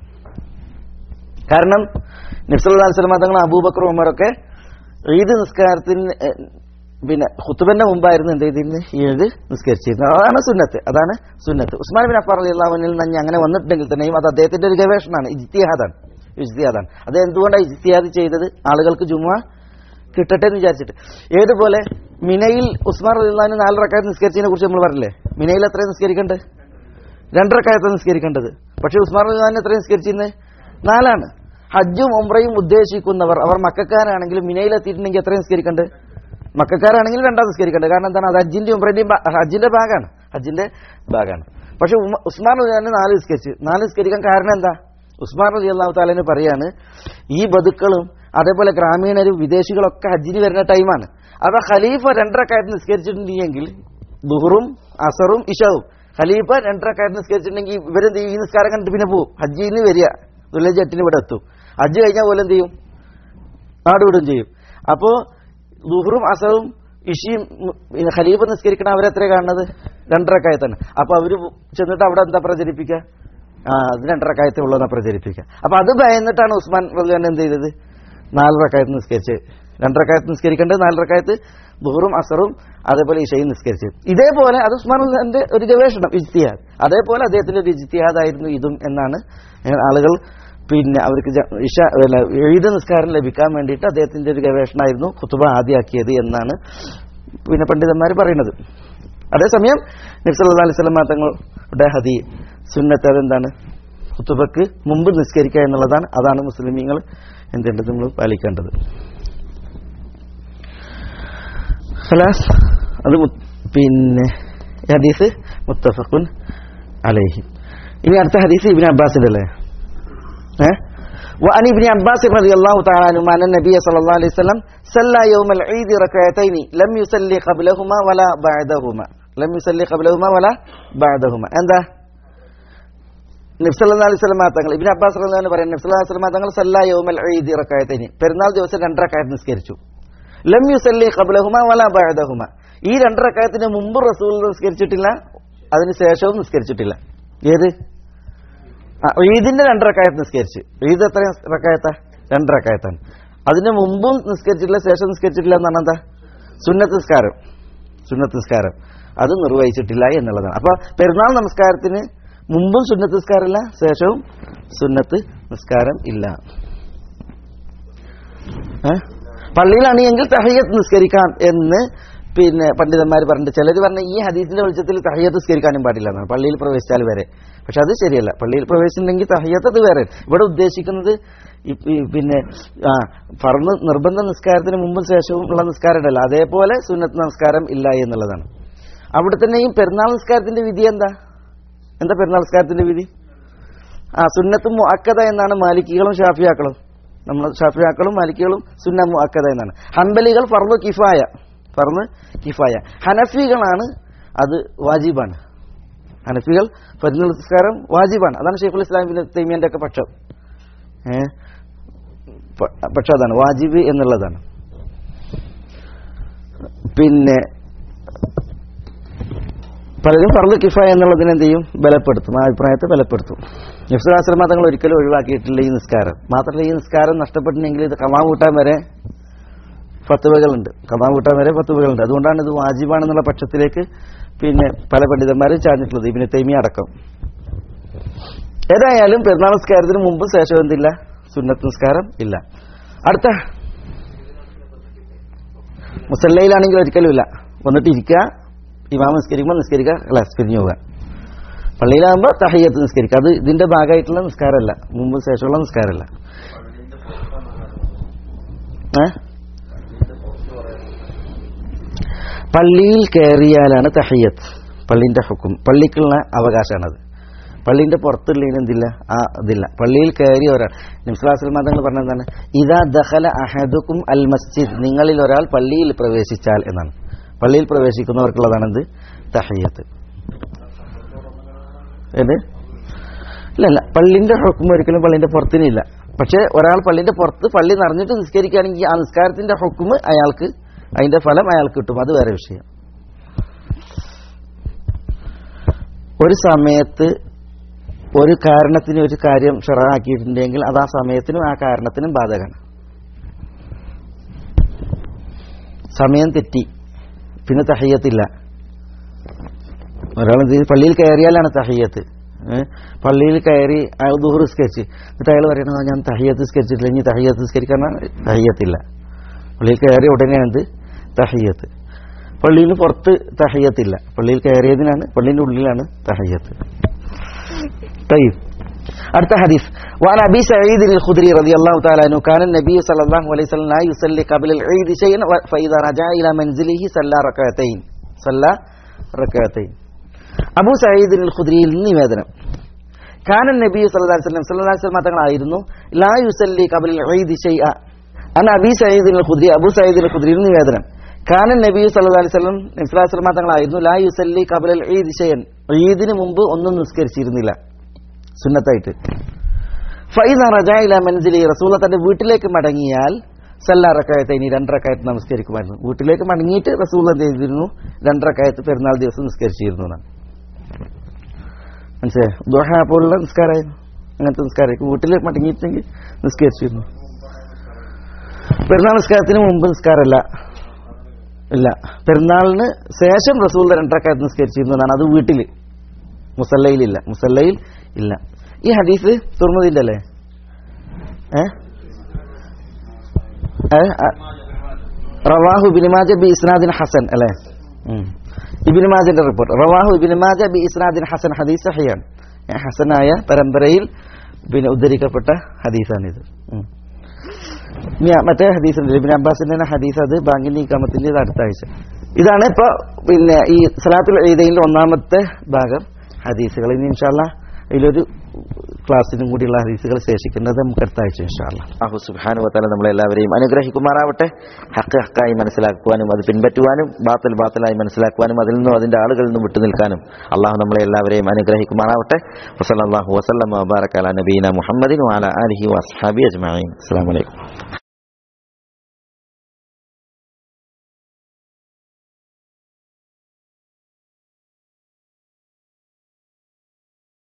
കാരണം നബി സല്ലല്ലാഹു അലൈഹി വസല്ലം തങ്ങൾ, അബൂബക്കർ, ഉമറൊക്കെ ഈദ് നിസ്കാരത്തിന് പിന്നെ ഖുതുബന്റെ മുമ്പായിരുന്നു എന്ത് ചെയ്തിരുന്നു, ഈദ് നിസ്കരിച്ചിരുന്നത്. അതാണ് സുന്നത്ത്. ഉസ്മാൻ ബിൻ അഫ്ഫാൻ റളിയല്ലാഹു അൻഹു നിന്ന് അങ്ങനെ വന്നിട്ടുണ്ടെങ്കിൽ തന്നെയും അത് അദ്ദേഹത്തിന്റെ ഒരു ഗവേഷണമാണ്, ഇജ്തിഹാദാണ്. അത് എന്തുകൊണ്ടാണ് ഇജ്തിഹാദ് ചെയ്തത്? ആളുകൾക്ക് ജുമുഅ കിട്ടട്ടെ എന്ന് വിചാരിച്ചിട്ട്. ഏതുപോലെ മിനയിൽ ഉസ്മാൻ റളിയല്ലാഹു അൻഹു 4 റക്അത്ത് നിസ്കരിച്ചതിനെ കുറിച്ച് നമ്മൾ പറഞ്ഞില്ലേ. മിനയിൽ എത്ര നിസ്കരിക്കേണ്ടത്? 2 റക്അത്ത് നിസ്കരിക്കേണ്ടത്. പക്ഷെ ഉസ്മാൻ റളിയല്ലാഹു അൻഹു എത്ര നിസ്കരിച്ചിരുന്നത്? 4. ഹജ്ജും ഉംറയും ഉദ്ദേശിക്കുന്നവർ, അവർ മക്കക്കാരാണെങ്കിലും മിനയിലെത്തിയിട്ടുണ്ടെങ്കിൽ എത്ര നിസ്കരിക്കേണ്ടത്? മക്കക്കാരാണെങ്കിൽ 2 നിസ്കരിക്കേണ്ടത്. കാരണം എന്താണ്? അത് ഹജ്ജിന്റെ ഉംറന്റെയും ഹജ്ജിന്റെ ഭാഗമാണ്. പക്ഷെ ഉസ്മാൻ റളിയല്ലാഹു അൻഹു 4 നിസ്കരിച്ചു. 4 നിസ്കരിക്കാൻ കാരണം എന്താ? ഉസ്മാൻ റളിയല്ലാഹു തആല പറയാണ്, ഈ ബദുക്കളും അതേപോലെ ഗ്രാമീണരും വിദേശികളൊക്കെ ഹജ്ജിന് വരുന്ന ടൈമാണ്. അപ്പൊ ഖലീഫ 2 റക്അത്ത് നിസ്കരിച്ചിട്ടുണ്ടെങ്കിൽ ദുഹറും അസറും ഇശാവും, ഖലീഫ 2 റക്അത്ത് നിസ്കരിച്ചിട്ടുണ്ടെങ്കിൽ ഇവരെന്ത് ചെയ്യും? ഈ നിസ്കാരം കണ്ടിട്ട് പിന്നെ പോവും, ഹജ്ജിന് വരിക, ദുൽഹജ്ജ് 8 ഇവിടെ എത്തും. ഹജ്ജ് കഴിഞ്ഞാൽ പോലെ എന്ത് ചെയ്യും? നാട് വിടും ചെയ്യും. അപ്പോ ദുഹറും അസറും ഇഷിയും ഖലീഫ നിസ്കരിക്കണം, അവരെത്ര കാണുന്നത്? 2 റക്അത്താണ്. അപ്പൊ അവര് ചെന്നിട്ട് അവിടെ എന്താ പ്രചരിപ്പിക്കുക? അത് 2 റക്അത്ത് ഉള്ളതാ പ്രചരിപ്പിക്കുക. അപ്പൊ അത് ഭയന്നിട്ടാണ് ഉസ്മാൻ റളിയല്ലാഹു അൻഹു എന്ത് ചെയ്തത്? 4 റക്അത്ത് നിസ്കരിച്ച്. 2 റക്അത്ത് നിസ്കരിക്കേണ്ടത് 4 റക്അത്ത് ദുഹറും അസറും അതേപോലെ ഇശയും നിസ്കരിച്ചത്. ഇതേപോലെ അത് ഉസ്മാൻ റളിയല്ലാഹു അൻഹുവിന്റെ ഒരു ഗവേഷണം, ഇജ്തിഹാദ്. അതേപോലെ അദ്ദേഹത്തിന്റെ ഒരു ഇജ്തിഹാദായിരുന്നു ഇതും എന്നാണ് ആളുകൾ പിന്നെ അവർക്ക് ഈദ് നിസ്കാരം ലഭിക്കാൻ വേണ്ടിയിട്ട് അദ്ദേഹത്തിന്റെ ഒരു ഗവേഷണമായിരുന്നു ഖുതുബ ആദ്യമാക്കിയത് എന്നാണ് പിന്നെ പണ്ഡിതന്മാർ പറയുന്നത്. അതേസമയം നബി സല്ലല്ലാഹു അലൈഹി വസല്ലം തങ്ങളുടെ സുന്നത്ത് അതെന്താണ്? ഖുതുബക്ക് മുമ്പ് നിസ്കരിക്കുക എന്നുള്ളതാണ്. അതാണ് മുസ്ലിമീങ്ങൾ എന്ത് ചെയ്യേണ്ടത്? നമ്മൾ പാലിക്കേണ്ടത്. അത് പിന്നെ ഹദീസ് മുത്തഫഖുൻ അലൈഹി. ഇനി അടുത്ത ഹദീസ് ഇബ്നു അബ്ബാസിന്റെ അല്ലേ? وعن ابن عباس رضي الله تعالى عنهما أن النبي صلى الله عليه وسلم صلى يوم العيد ركعتين لم يصلي قبلهما ولا بعدهما എന്താ? നബി സല്ലല്ലാഹു അലൈഹി വസല്ലം തങ്ങൾ, ഇബ്നു അബ്ബാസ് റളിയല്ലാഹു അൻഹു പറയുന്നു, നബി സല്ലല്ലാഹു അലൈഹി വസല്ലം തങ്ങൾ സല്ല യൗമൽ ഈദ് റക്അതൈനി, പെരുന്നാൾ ദിവസം 2 റക്അത്ത് നിസ്കരിച്ചു. ലം യുസല്ലി ഖബ്ലഹുമാ വലാ ബഅദഹുമാ, ഈ 2 റക്അത്തിന് മുമ്പ് റസൂൽ നിസ്കരിച്ചിട്ടില്ല, അതിന് ശേഷവും നിസ്കരിച്ചിട്ടില്ല. ഏത്? ഈദിന്റെ 2 റക്അത്ത് നിസ്കരിച്ചു. ഈദ് എത്ര റക്അത്താ? 2 റക്അത്താണ്. അതിന് മുമ്പും നിസ്കരിച്ചിട്ടില്ല, ശേഷം നിസ്കരിച്ചിട്ടില്ല എന്നാണ് എന്താ? സുന്നത്ത് നിസ്കാരം അത് നിർവഹിച്ചിട്ടില്ല എന്നുള്ളതാണ്. അപ്പൊ പെരുന്നാൾ നമസ്കാരത്തിന് മുമ്പും സുന്നത്ത് നിസ്കാരമില്ല, ശേഷവും സുന്നത്ത് നിസ്കാരം ഇല്ല. പള്ളിയിലാണെങ്കിൽ തഹിയ്യത്ത് നിസ്കരിക്കാം എന്ന് പിന്നെ പണ്ഡിതന്മാർ പറഞ്ഞിട്ട്, ചിലർ പറഞ്ഞ ഈ ഹദീസിന്റെ വെളിച്ചത്തിൽ തഹിയ്യത്ത് നിസ്കരിക്കാനും പാടില്ല എന്നാണ്, പള്ളിയിൽ പ്രവേശിച്ചാൽ വരെ. പക്ഷെ അത് ശരിയല്ല. പള്ളിയിൽ പ്രവേശിച്ചിട്ടുണ്ടെങ്കിൽ തഹിയ്യത്ത് അത് വേറെ. ഇവിടെ ഉദ്ദേശിക്കുന്നത് പിന്നെ ഫർള് നിർബന്ധ നിസ്കാരത്തിന് മുമ്പും ശേഷവും ഉള്ള നിസ്കാരം ഉണ്ടല്ലോ, അതേപോലെ സുന്നത്ത് നമസ്കാരം ഇല്ല എന്നുള്ളതാണ്. അവിടെ തന്നെയും പെരുന്നാൾ നിസ്കാരത്തിന്റെ വിധി എന്താ പെരുന്നാൾ നിസ്കാരത്തിന്റെ വിധി? സുന്നത്ത് മുഅക്കദ എന്നാണ് മാലിക്കികളും ഷാഫിയാക്കളും. നമ്മൾ ഷാഫിയാക്കളും മാലിക്കികളും സുന്ന മുഅക്കദ എന്നാണ്. ഹംബലികൾ ഫർള് കിഫായ. ഹനഫികളാണ് അത് വാജിബാണ്. ഹനഫികൾ പെരുന്നാൾ നിസ്കാരം വാജിബാണ്. അതാണ് ശൈഖുൽ ഇസ്ലാം ഇബ്നു തൈമിയ്യന്റെ ഒക്കെ പക്ഷം. അതാണ് വാജിബ് എന്നുള്ളതാണ്. പിന്നെ പലരും ഫർള് കിഫായ എന്നുള്ളതിനെ എന്ത് ചെയ്യും? ബലപ്പെടുത്തും, ആ അഭിപ്രായത്തെ ബലപ്പെടുത്തും. നബി സല്ലല്ലാഹു അലൈഹി വസല്ലം തങ്ങൾ ഒരിക്കലും ഒഴിവാക്കിയിട്ടില്ല ഈ നിസ്കാരം. മാത്രമല്ല, ഈ നിസ്കാരം നഷ്ടപ്പെട്ടിട്ടുണ്ടെങ്കിൽ ഇത് ഖളാ കൂട്ടാൻ വരെ ഫത്വകളുണ്ട്. അതുകൊണ്ടാണ് ഇത് വാജിബാണെന്നുള്ള പക്ഷത്തിലേക്ക് പിന്നെ പല പണ്ഡിതന്മാരും ചാഞ്ഞിട്ടുള്ളത്, ഇബ്നു തൈമിയ്യ അടക്കം. ഏതായാലും പെരുന്നാൾ നിസ്കാരത്തിന് മുമ്പ് ശേഷം എന്തില്ല? സുന്നത്ത് നിസ്കാരം ഇല്ല. അടുത്ത മുസല്ലയിലാണെങ്കിൽ ഒരിക്കലും ഇല്ല. വന്നിട്ട് ഇരിക്കുക, ഇമാം നിസ്കരിക്കുക, ക്ലാസ് പിരിഞ്ഞു പോവുക. പള്ളിയിലാകുമ്പോൾ തഹിയ്യത്ത് നിസ്കരിക്കുക. അത് ഇതിന്റെ ഭാഗമായിട്ടുള്ള നിസ്കാരമല്ല, മുമ്പ് ശേഷമുള്ള നിസ്കാരമല്ല. പള്ളിയിൽ കയറിയാലാണ് തഹിയ്യത്ത്, പള്ളിന്റെ ഹുക്കും, പള്ളിക്കുള്ള അവകാശമാണത്. പള്ളിന്റെ പുറത്തുള്ളതിന് എന്തില്ല? ഇതില്ല. പള്ളിയിൽ കയറിയ ഒരാൾ, നബി സല്ലല്ലാഹു അലൈഹി വസല്ലം തങ്ങൾ പറഞ്ഞതാണ്, ഇദാ ദഖല അഹദുക്കും അൽ മസ്ജിദ്, നിങ്ങളിൽ ഒരാൾ പള്ളിയിൽ പ്രവേശിച്ചാൽ എന്നാണ്. പള്ളിയിൽ പ്രവേശിക്കുന്നവർക്കുള്ളതാണെന്ത് തഹിയ്യത്ത്. ഇല്ല പള്ളിന്റെ ഹുക്ം ഒരിക്കലും പള്ളിന്റെ പുറത്തിനില്ല. പക്ഷെ ഒരാൾ പള്ളിന്റെ പുറത്ത് പള്ളി നിറഞ്ഞിട്ട് നിസ്കരിക്കുകയാണെങ്കിൽ ആ നിസ്കാരത്തിന്റെ ഹുക്ം അയാൾക്ക്, അതിന്റെ ഫലം അയാൾക്ക് കിട്ടും. അത് വേറെ വിഷയം. ഒരു സമയത്ത് ഒരു കാരണത്തിന് ഒരു കാര്യം ഷറഅാക്കിയിട്ടുണ്ടെങ്കിൽ അത് ആ സമയത്തിനും ആ കാരണത്തിനും ബാധകമാണ്. സമയം തെറ്റി, പിന്നെ തഹിയ്യത്തില്ല. ഒരാൾ പള്ളിയിൽ കയറിയാലാണ് തഹിയ്യത്ത്. പള്ളിയിൽ കയറി അയാൾ ദുഹർ നിസ്കരിച്ച്, എന്നിട്ട് അയാൾ പറയണത് ഞാൻ തഹിയ്യത്ത് നിസ്കരിച്ചിട്ടില്ല, ഇനി തഹിയ്യത്ത് നിസ്കരിക്കാൻ തഹിയ്യത്തില്ല. പള്ളിയിൽ കയറിയ ഉടനെയാണ് തഹിയ്യത്ത്. പള്ളിയിൽ പുറത്ത് തഹിയ്യത്തില്ല, പള്ളിയിൽ കയറിയതിനാണ്, പള്ളിന്റെ ഉള്ളിലാണ് തഹിയ്യത്ത്. അടുത്ത ഹദീസ്. وعن ابي سعيد الخدري رضي الله تعالى عنه كان النبي صلى الله عليه وسلم لا يصلي قبل العيد شيئا فاذا رجع الى منزله صلى ركعتين. അബൂ സഈദ് അൽ ഖുദ്രിയിൽ നിന്ന് നിവേദനം. കാന നബി സല്ലല്ലാഹു അലൈഹി വസല്ലം തങ്ങളായിരുന്നു ലാ യുസല്ലി ഖബല ഈദ് ഷൈഅ. അന അബീ സഈദ് അൽ ഖുദ്രി, അബൂ സഈദ് അൽ ഖുദ്രിയിൽ നിവേദനം. കാന നബി സല്ലല്ലാഹു അലൈഹി വസല്ലം തങ്ങളായിരുന്നു ലാ യുസല്ലി ഖബല ഈദ് ഷൈഅൻ, ഈദിന് മുമ്പ് ഒന്നും നിസ്കരിച്ചിരുന്നില്ല സുന്നത്തായിട്ട്. ഫൈദാ റജഅ ഇലാ മൻസിലി, റസൂൽ തന്റെ വീട്ടിലേക്ക് മടങ്ങിയാൽ സല്ല റകഅത്തൈനി, 2 റകഅത്ത് നമസ്കരിക്കുമായിരുന്നു. വീട്ടിലേക്ക് മടങ്ങിയിട്ട് റസൂൽ എന്ത് ചെയ്തിരുന്നു? 2 റകഅത്ത് പെരുന്നാൾ ദിവസം നിസ്കരിച്ചിരുന്നു എന്നാണ്. മനസ്സിലായോ? ദുഹ പോലുള്ള നിസ്കാരമായിരുന്നു, അങ്ങനത്തെ നിസ്കാരമായിരിക്കും. വീട്ടിൽ മടങ്ങിയിട്ടെങ്കിൽ നിസ്കരിച്ചിരുന്നു. പെരുന്നാൾ നിസ്കാരത്തിന് മുമ്പ് നിസ്കാരമല്ല, ഇല്ല. പെരുന്നാളിന് ശേഷം റസൂൽ 2 റകഅത്ത് നിസ്കരിച്ചിരുന്നു എന്നാണ്. അത് വീട്ടിൽ, മുസല്ലയിലില്ല, മുസല്ലയിൽ ഇല്ല. ഈ ഹദീസ് തുറന്നതിന്റെ അല്ലേ? റവാഹു ഇബ്നു മാജ ബി ഇസ്നാദിൻ ഹസൻ അല്ലേ? ഇബ്നു മാജന്റെ റിപ്പോർട്ട്. റവാഹു ഇബ്നു മാജ ബി ഇസ്നാദിൻ ഹസൻ, ഹദീസ് സഹിഹാണ്, ഹസനായ പരമ്പരയിൽ പിന്നെ ഉദ്ധരിക്കപ്പെട്ട ഹദീസാണിത്. മറ്റേ ഹദീസുണ്ട് ഇബ്നു അബ്ബാസിന്റെ ഹദീസ്, അത് ബാങ്കിന്റെ ഇഖാമത്തിന്റെ അടുത്ത ആഴ്ച. ഇതാണ് ഇപ്പൊ പിന്നെ ഈ സലാത്തുൽ ഈദൈനിലെ 1ാമത്തെ ഭാഗം ഹദീസുകൾ. ഇനി ഇൻഷാ അല്ലാഹ് ഇതിലൊരു ക്ലാസ്സിനും കൂടിയുള്ള ഹദീസുകൾ ശേഷിക്കുന്നത് നമുക്ക് അടുത്ത ആഴ്ച ഇൻഷാ അല്ലാഹ്. അല്ലാഹു സുബ്ഹാനഹു വ തആല നമ്മളെല്ലാവരെയും അനുഗ്രഹിക്കുമാറാവട്ടെ. ഹഖ് ഹഖായി മനസ്സിലാക്കുവാനും അത് പിൻപറ്റുവാനും ബാത്തിൽ ബാത്തിലായി മനസ്സിലാക്കുവാനും അതിൽ നിന്നും അതിന്റെ ആളുകളിൽ നിന്നും വിട്ടുനിൽക്കാനും അള്ളാഹു നമ്മളെ എല്ലാവരെയും അനുഗ്രഹിക്കുമാറാവട്ടെ. വസല്ലല്ലാഹു വസല്ലമ വബാറക അലാ നബീന മുഹമ്മദിൻ വഅലാ ആലിഹി വഅസ്ഹാബിഹി അജ്മഈൻ. അസ്സലാമു അലൈക്കും.